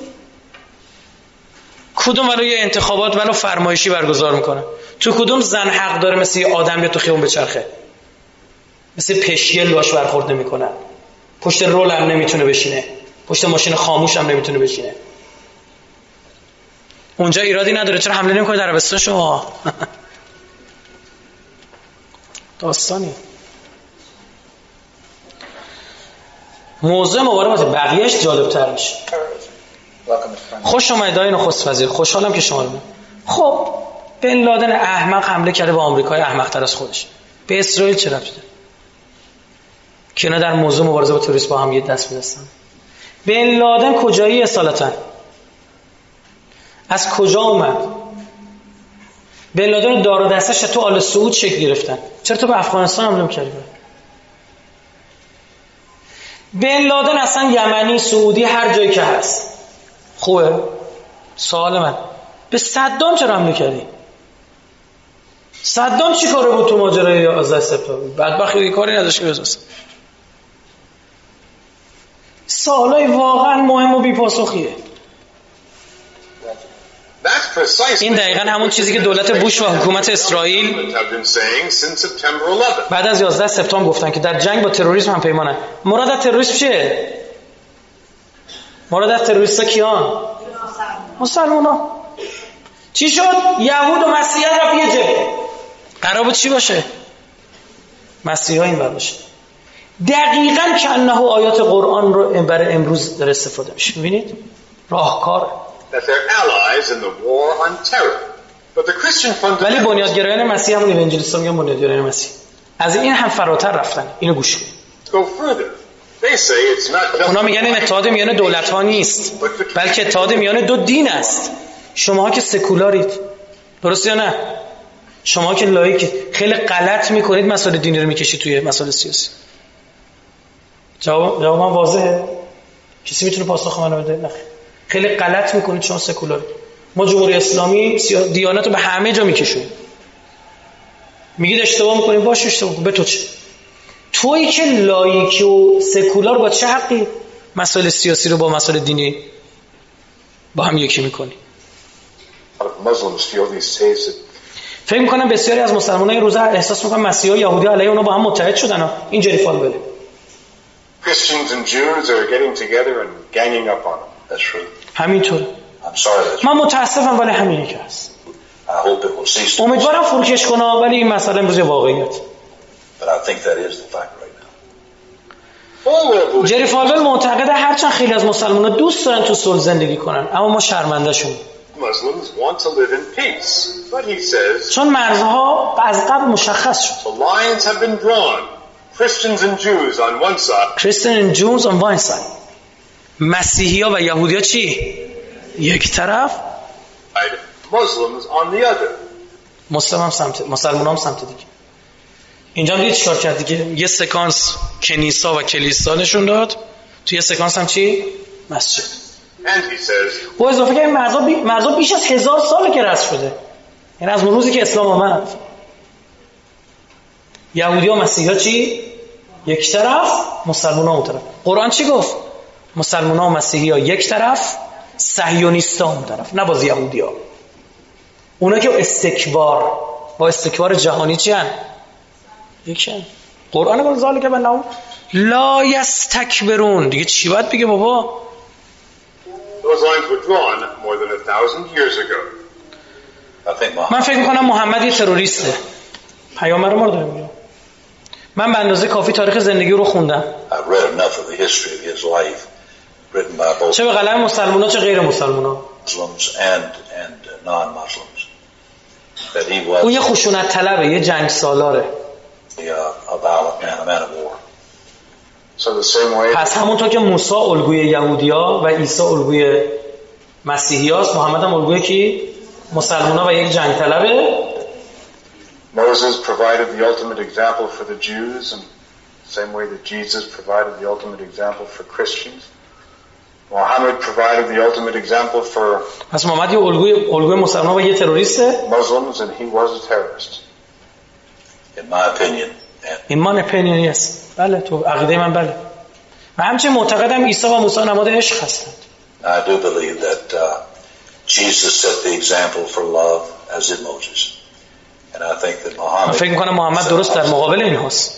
Speaker 2: کدوم ولو یه انتخابات ولو فرمایشی برگزار میکنه؟ تو کدوم زن حق داره مثل یه آدم بیاد تو خیابون بچرخه؟ مثل پشیل باش برخورد نمیکنه. پشت رول هم نمیتونه بشینه، پشت ماشین خاموش هم نمیتونه بشینه. اونجا ایرادی نداره، چرا حمله نمیکنه در عربستان شما؟ داستانی. موضوع مبارمات بقیهش جالبتر میشه. خوش اومدید آقای نخست وزیر، خوشحالم که شما رو میبینم. خب بن لادن احمق حمله کرده به آمریکای احمق تر از خودش، به اسرائیل چه ربطی داره که اینا در موضوع مبارزه با تروریسم با هم یه دست می‌دستن؟ بن لادن کجایی اصالتا؟ از کجا اومد؟ بن لادن دار و دستش تو آل سعود شکل گرفتن، چرا تو به افغانستان حمله می‌کردی؟ بن لادن اصلا یمنی، سعودی، هر جایی که هست خوبه. سوال من، به صدام چرا حمله کردی؟ صدام چی کاره بود تو ماجرای یازده سپتامبر؟ بدبختی کاری نداشت که بزنه. سوالای واقعا مهم و بی‌پاسخیه. این دقیقاً همون چیزی که دولت بوش و حکومت اسرائیل بعد از یازده سپتامبر گفتن که در جنگ با تروریسم هم پیمانن. مراد از تروریسم چیه؟ مراد از تروریستا کیان؟ مسلمونا. چی شد؟ یهود و مسیحیت رفت یه جبهه. قرار بود چی باشه؟ مسیحا این بر باشه. دقیقاً که انه آیات قرآن رو برای امروز در استفاده میشه. ببینید راهکار. ولی بنیادگرایان مسیح همون ایونجلیستا میگن بنیادگرایان مسیح از این هم فراتر رفتن. اینو گوش کنید. اونا میگن این اتحاد میان دولت ها نیست بلکه اتحاد میان دو دین است. شماها که سکولارید، درست یا نه؟ شما که لایک خیلی غلط میکنید مسائل دینی رو میکشید توی مسائل سیاسی. جواب جواب من واضحه؟ کسی میتونه پاسخ منو بده؟ نه. خیلی غلط میکنید شما سکولار. ما جمهوری اسلامی دیانت رو به همه جا میکشونیم. میگید اشتباه میکنیم، باشه اشتباه کن، به تو چه؟ تویی که لایکی و سکولار با چه حقی؟ مسائل سیاسی رو با مسائل دینی با هم یکی میکنی؟ فکر میکنم بسیاری از مسلمانان این روزا احساس میکنن مسیحا و یهودی علیه اونا با هم متحد شدن. این جری فالوله.
Speaker 3: Christians and Jews are getting together and ganging up on them. That's true.
Speaker 2: همینطور.
Speaker 3: I'm sorry.
Speaker 2: من متاسفم ولی همینه که هست.
Speaker 3: I hope it will cease. to-
Speaker 2: امیدوارم فروکش کنه ولی این مسئله امروز واقعیت.
Speaker 3: But I think that is the fact right now.
Speaker 2: جری فالویل معتقده هرچند خیلی از مسلمان‌ها دوست دارن تو صلح زندگی کنن اما ما شرمنده شون.
Speaker 3: Muslims want to live in peace, but he says
Speaker 2: چون مرزها از قبل مشخص شد.
Speaker 3: the lines have been drawn. Christians and Jews on one side.
Speaker 2: Christian and Jews on one side. مسیحی‌ها و یهودی‌ها چی؟ یک طرف.
Speaker 3: Muslims on the other.
Speaker 2: مسلمان هم سمت مسلمان‌ها هم سمت دیگه. اینجا هم دیگه چیکار کرد دیگه؟ یه سکانس کنیسا و کلیسا نشون داد. تو یه سکانس هم چی؟ مسجد.
Speaker 3: And he says
Speaker 2: با اضافه که این مرزها بی... مرزها بیش از هزار ساله که رسم شده. یعنی از اون روزی که اسلام آمد. یهودی و مسیحی چی؟ یک طرف، مسلمان ها اون طرف. قرآن چی گفت؟ مسلمان ها و مسیحی ها یک طرف، صهیونیست ها اون طرف. نه باز یهودی ها. اونا که استکبار با استکبار جهانی چی هن؟ یک هن. قرآن گفت ذالک بأنهم لا یستکبرون. دیگه چی باید بگه بابا؟
Speaker 3: those lines were drawn more than a thousand years ago. I think Muhammad.
Speaker 2: من فکر میکنم محمد یه تروریسته. پیامبر ما رو داره میگه. من به اندازه کافی تاریخ زندگی رو خوندم.
Speaker 3: I've read enough of the history of his life written by both
Speaker 2: چه به قلم مسلمان‌ها چه غیر مسلمان‌ها.
Speaker 3: Muslims and and non-Muslims. That he was
Speaker 2: اون یه خشونت طلبه، یه جنگ سالاره.
Speaker 3: a, a violent man, a man of war. So the same way.
Speaker 2: پس همونطور که موسی الگوی یهودی‌ها و عیسی الگوی مسیحی‌هاست، محمد هم الگوی کی؟ مسلمان‌ها و یک جنگ طلبه.
Speaker 3: Moses provided the ultimate example for the Jews, and the same way that Jesus provided the ultimate example for Christians. Muhammad provided the ultimate example for
Speaker 2: پس محمد یه الگوی الگوی مسلمان‌ها و یه تروریسته.
Speaker 3: Muslims, and he was a terrorist. In my opinion.
Speaker 2: In my opinion, yes. بله تو عقیده من بله. و همچنین معتقدم عیسی و موسی نماد عشق هستند.
Speaker 3: I do believe that uh, Jesus set the example for love as did Moses. And I think that Muhammad.
Speaker 2: فکر می‌کنم محمد درست در مقابل اینهاست.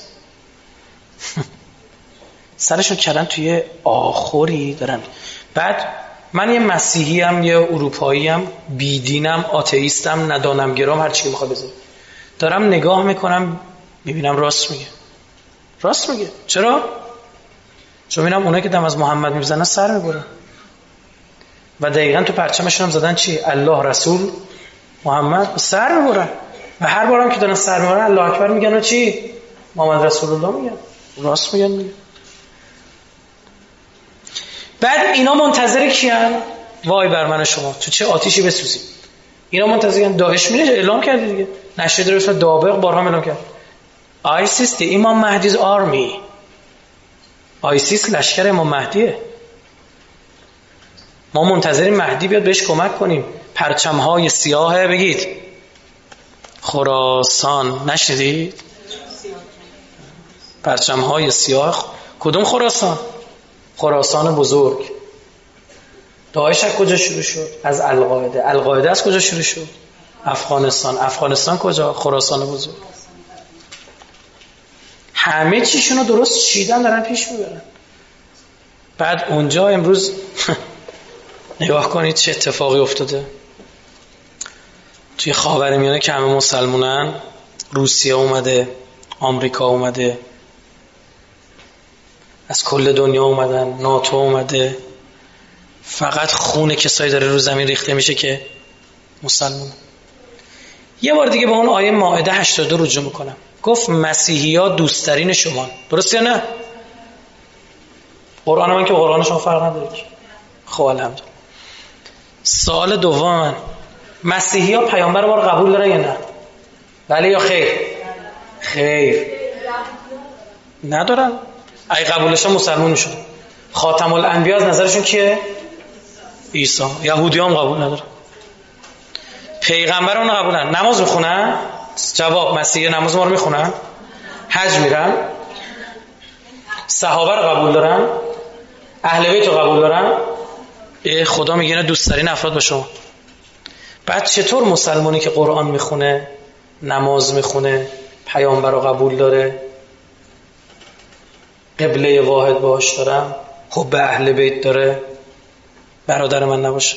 Speaker 2: سرشو کردن توی آخری دارن. بعد من یه مسیحی ام، یه اروپایی ام، بیدینم، آتئیستم، ندانم گرام، هر چی میخواد بذاره. دارم نگاه میکنم میبینم راست میگه. راست میگه. چرا؟ چون میبینم اونایی که دم از محمد میزنن سر میبرن. و دقیقاً تو پرچمشون هم زدن چی؟ الله رسول محمد، سر میبرن. و هر بارم که دارن سر میبرن الله اکبر میگن و چی؟ محمد رسول الله میگن. راست میگن میگن. بعد اینا منتظر کیان؟ وای بر من شما تو چه آتیشی بسوزیم. اینا منتظرن داعش میره اعلام کرده دیگه. نشریه در اسم دابق بارها اعلام کرد. آیسیس دی امام مهدی's آرمی. آیسیس لشکر امام مهدیه. ما منتظریم مهدی بیاد بهش کمک کنیم. پرچم‌های سیاه بگید خراسان، نشنیدید؟ پرچم‌های سیاه. کدوم خراسان؟ خراسان بزرگ. داعش از کجا شروع شد؟ از القاعده. القاعده از کجا شروع شد؟ افغانستان. افغانستان کجا؟ خراسان بزرگ. همه چیشون رو درست چیدن دارن پیش میبرن. بعد اونجا امروز نگاه کنید چه اتفاقی افتاده توی خاورمیانه که همه مسلمونن. روسیه اومده، آمریکا اومده، از کل دنیا اومدن، ناتو اومده. فقط خون کسایی داره رو زمین ریخته میشه که مسلمان. یه بار دیگه به اون آیه مائده هشتاد و دو رجوع میکنم. گفت مسیحی ها دوستترین شما. درست یا نه؟ قرآن من که قرآن شما فرق نداره. خب الحمدلله. سوال دوم من، مسیحی ها پیامبر ما رو قبول دارن یا نه؟ بله یا خیر؟ خیر ندارن. ای قبولش ها مسلمون میشن. خاتم الانبیا از نظرشون کیه؟ عیسی. یهودی هم قبول ندارن. پیغمبر اون قبولن. نماز میخونن؟ جواب مسیحی نماز ما رو میخونن؟ حج میرن؟ صحابه رو قبول دارن؟ اهل بیت رو قبول دارن؟ خدا میگه نه دوست دارین افراد با شما. بعد چطور مسلمانی که قرآن میخونه، نماز میخونه، پیامبر رو قبول داره، قبله واحد باش دارم، حب اهل بیت داره، برادر من نباشه؟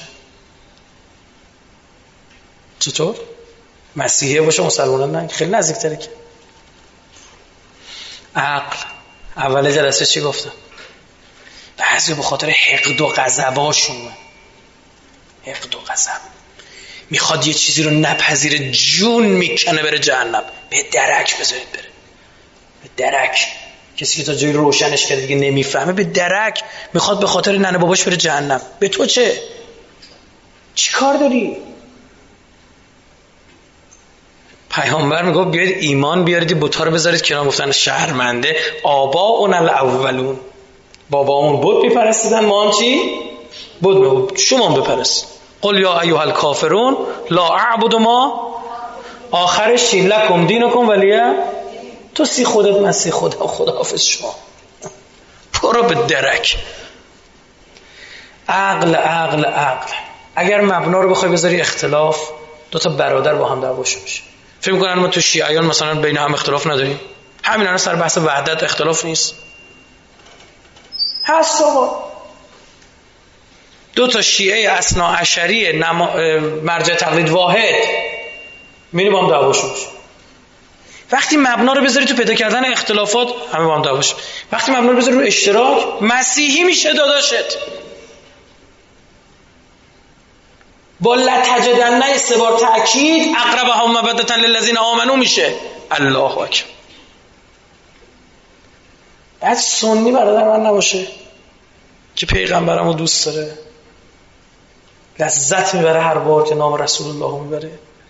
Speaker 2: چطور؟ مسیحیه باشه مسلمانان نه؟ خیلی نزدیک تره که. عقل. اول جلسه چی گفتم؟ بعضی به خاطر حقد و غضباشون، حقد و غضب میخواد یه چیزی رو نپذیره، جون میکنه بره جهنم. به درک بذارید بره، به درک. کسی که تا جایی روشنش کرده دیگه نمیفهمه، به درک میخواد به خاطر ننه باباش بره جهنم. به تو چه؟ چی کار داری؟ پیامبر میگه بیاید ایمان بیارید، بت‌ها رو بذارید کنار. گفتن شرمنده آباؤنا الاولون، بابامون بت میپرستیدن، ما هم چی؟ بت میپرستیم، شما هم بپرستید. قل یا ایها الکافرون لا اعبد ما. آخرش چی؟ لکم دینکم ولیه. تو سی خودت من سی خدا، خداحافظ شما. برو به درک. عقل عقل عقل. اگر مبنا رو بخوای بذاری اختلاف، دو تا برادر با هم دعواشون میشه. فکر می‌کنن ما تو شیعیان مثلا بین هم اختلاف نداریم؟ همین الان سر بحث وحدت اختلاف نیست؟ هست آقا. دو تا شیعه اثنا عشری نما... مرجع تقلید واحد میری با هم دعواشون میشه. وقتی مبنا رو بذاری تو پیدا کردن اختلافات، همه با هم دعواش. وقتی مبنا رو بذاری رو اشتراک، مسیحی میشه داداشت. با لتجدن نه سه بار تأکید، اقربهم مودة للذین آمنوا میشه. الله اکبر. بعد سنی برادر من نباشه که پیغمبرمو دوست داره، لذت میبره هر بار که نام رسول الله میبره،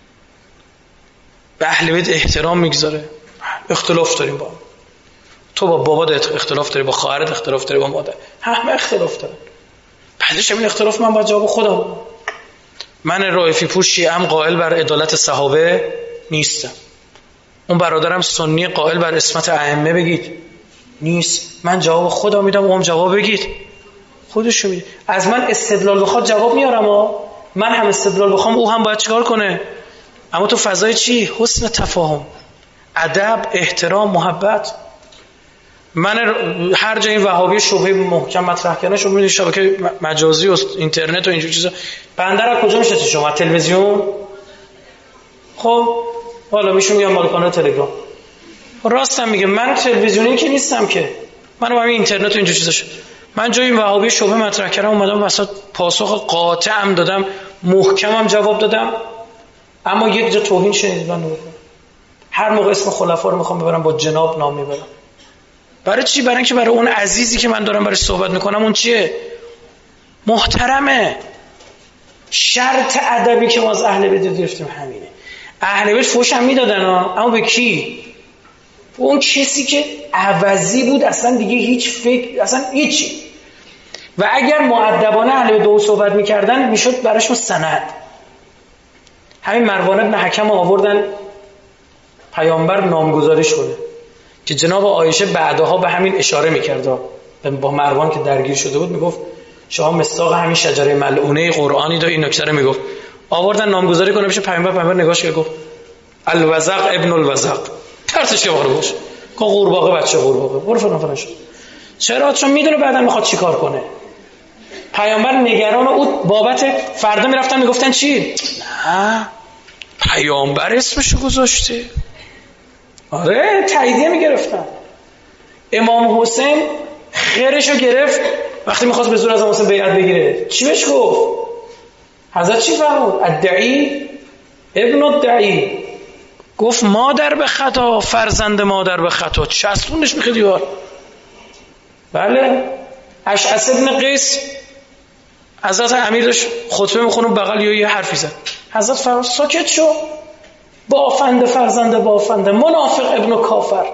Speaker 2: به اهل بیت احترام میگذاره. اختلاف داریم با هم. تو با بابات اختلاف داری، با خواهرت اختلاف داری، با مادر، همه اختلاف دارن. بعدش همین اختلاف من باید جواب خودم. من رائفی پور شیعه‌ام قائل بر عدالت صحابه نیستم. اون برادرم سنی قائل بر عصمت ائمه بگید نیست. من جواب خودم میدم، اونم جواب بگید خودشو میده. از من استدلال بخواد جواب میارم ها. من هم استدلال بخوام، او هم باید چیکار کنه؟ اما تو فضای چی؟ حسن تفاهم، ادب، احترام، محبت. من هر جای این وهابی شبهه محکم مطرح کردن، شما میدونید شبکه مجازی و اینترنت و اینجور چیزا، بنده را کجا میشه شما؟ تلویزیون. خب حالا میشون میگم مال کانال تلگرام. راستم میگه من تلویزیونی که نیستم که، من با همین اینترنت و اینجور چیزاش. من جای این وهابی شبهه مطرح کردم، اومدم وسط پاسخ قاطعم دادم، محکمم جواب دادم. اما یک جا توهین شنید من نمیکنم. هر موقع اسم خلفا رو میخوام ببرم با جناب نام میبرم. برای چی؟ برای اینکه برای اون عزیزی که من دارم برای صحبت میکنم اون چیه؟ محترمه. شرط ادبی که ما از اهل بیت گرفتیم همینه. اهل بیت فوش هم میدادن ها، اما به کی؟ اون کسی که عوضی بود، اصلا دیگه هیچ فکر، اصلا هیچی. و اگر مؤدبانه اهل بیت دو صحبت میکردن میشد براشون سند. همین مروان بن حکم آوردن پیامبر نامگذاریش کنه که جناب عایشه بعدها به همین اشاره میکرد، با مروان که درگیر شده بود میگفت شما مصداق همین شجره ملعونه قرآنی دو. این نکته رو میگفت. آوردن نامگذاری کنه بشه پیامبر. پیامبر نگاش کرد گفت الوزق ابن الوزق. ترسش که باره باشه که قورباغه بچه قورباغه برو فلان فلان شد. چرا؟ چون میدونه بعدا میخواد چیکار کنه. پیامبر نگران او بابت فردا میرفتن میگفتن چی؟ نه پیامبر اسمشو گذاشته. آره تاییدیه میگرفتن. امام حسین خیرشو گرفت وقتی میخواست به زور از امام حسین بیعت بگیره. چی بهش گفت؟ حضرت چی فرمود؟ الدعی ابن الدعی. گفت مادر به خطا، فرزند مادر به خطا. چسبونش میخواد دیوار. بله. اشعث ابن قیس حضرت امیر داشت خطبه میخونه، بغل یه حرفی زد. حضرت فرمود ساکت شو، بافنده فرزند بافنده، منافق ابن کافر.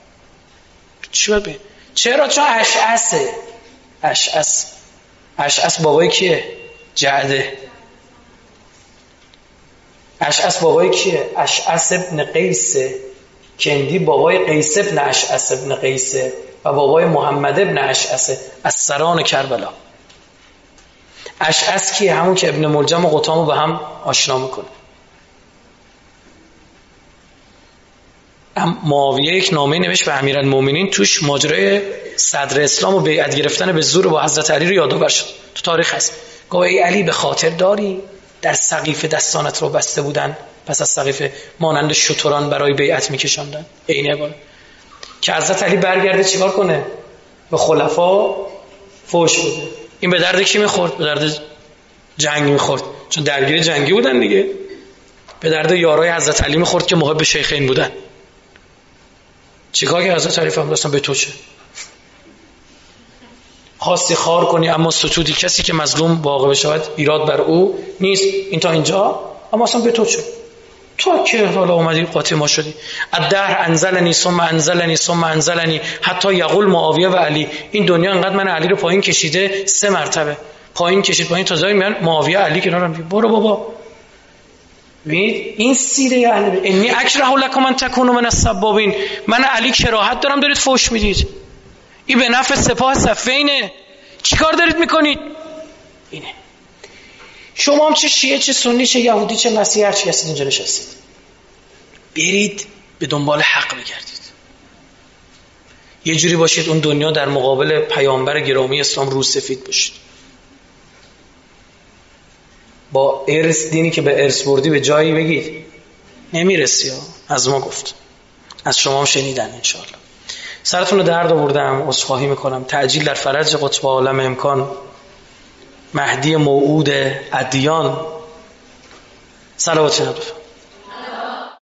Speaker 2: چی باید بگیم؟ چرا؟ چون اشعثه. اشعث اشعث بابای کیه؟ جعده. اشعث بابای کیه؟ اشعث ابن قیسه. کندی بابای قیس ابن اشعث ابن قیس و بابای محمد ابن اشعث از سران کربلا. اشعث کیه؟ همون که ابن ملجم و قطامو به هم آشنا میکنه. معاویه یک نامه نوشت به امیرالمومنین، توش ماجرای صدر اسلام و بیعت گرفتن به زور با حضرت علی رو یادآور شد. تو تاریخ هست. گفت ای علی به خاطر داری در سقیفه دستانت رو بسته بودن، پس از سقیفه مانند شتران برای بیعت میکشاندن. عین عبارت که حضرت علی برگرده چیکار کنه؟ به خلفا فوش بده. این به درد کی میخورد؟ به درد جنگ میخورد، چون درگیر جنگی بودن دیگه. به درد یارای حضرت علی میخورد که محب شیخین بودن. چیکار که حضرت علی فهمید اصلا به تو چه؟ خواستی خار کنی اما ستودی، کسی که مظلوم واقع بشود ایراد بر او نیست. این تا اینجا، اما اصلا به تو چه؟ تو که حالا اومدی قاطی ما شدی. الدهر انزلنی ثم انزلنی ثم انزلنی حتی یقول معاویه و علی. این دنیا انقدر من علی رو پایین کشیده، سه مرتبه پایین کشید پایین تا زای میان معاویه علی کنارم. برو بابا. ببینید این سیره اهل بیت. انی اکره لکم ان تکونوا من السبابین. من علی کراهت دارم دارید فوش میدید. این به نفع سپاه صفینه. چیکار دارید میکنید؟ اینه. شما هم چه شیعه چه سنی چه یهودی چه مسیحی هر چی هستید اینجا نشستید، برید به دنبال حق بگردید. یه جوری باشید اون دنیا در مقابل پیامبر گرامی اسلام رو سفید باشید. با ارث دینی که به ارث بردی به جایی بگید نمیرسی ها. از ما گفت، از شما هم شنیدن. انشاءالله سرتون رو درد آوردم، عذرخواهی میکنم. تعجیل در فرج قطب عالم امکان، مهدی موعود ادیان. صلوات جناب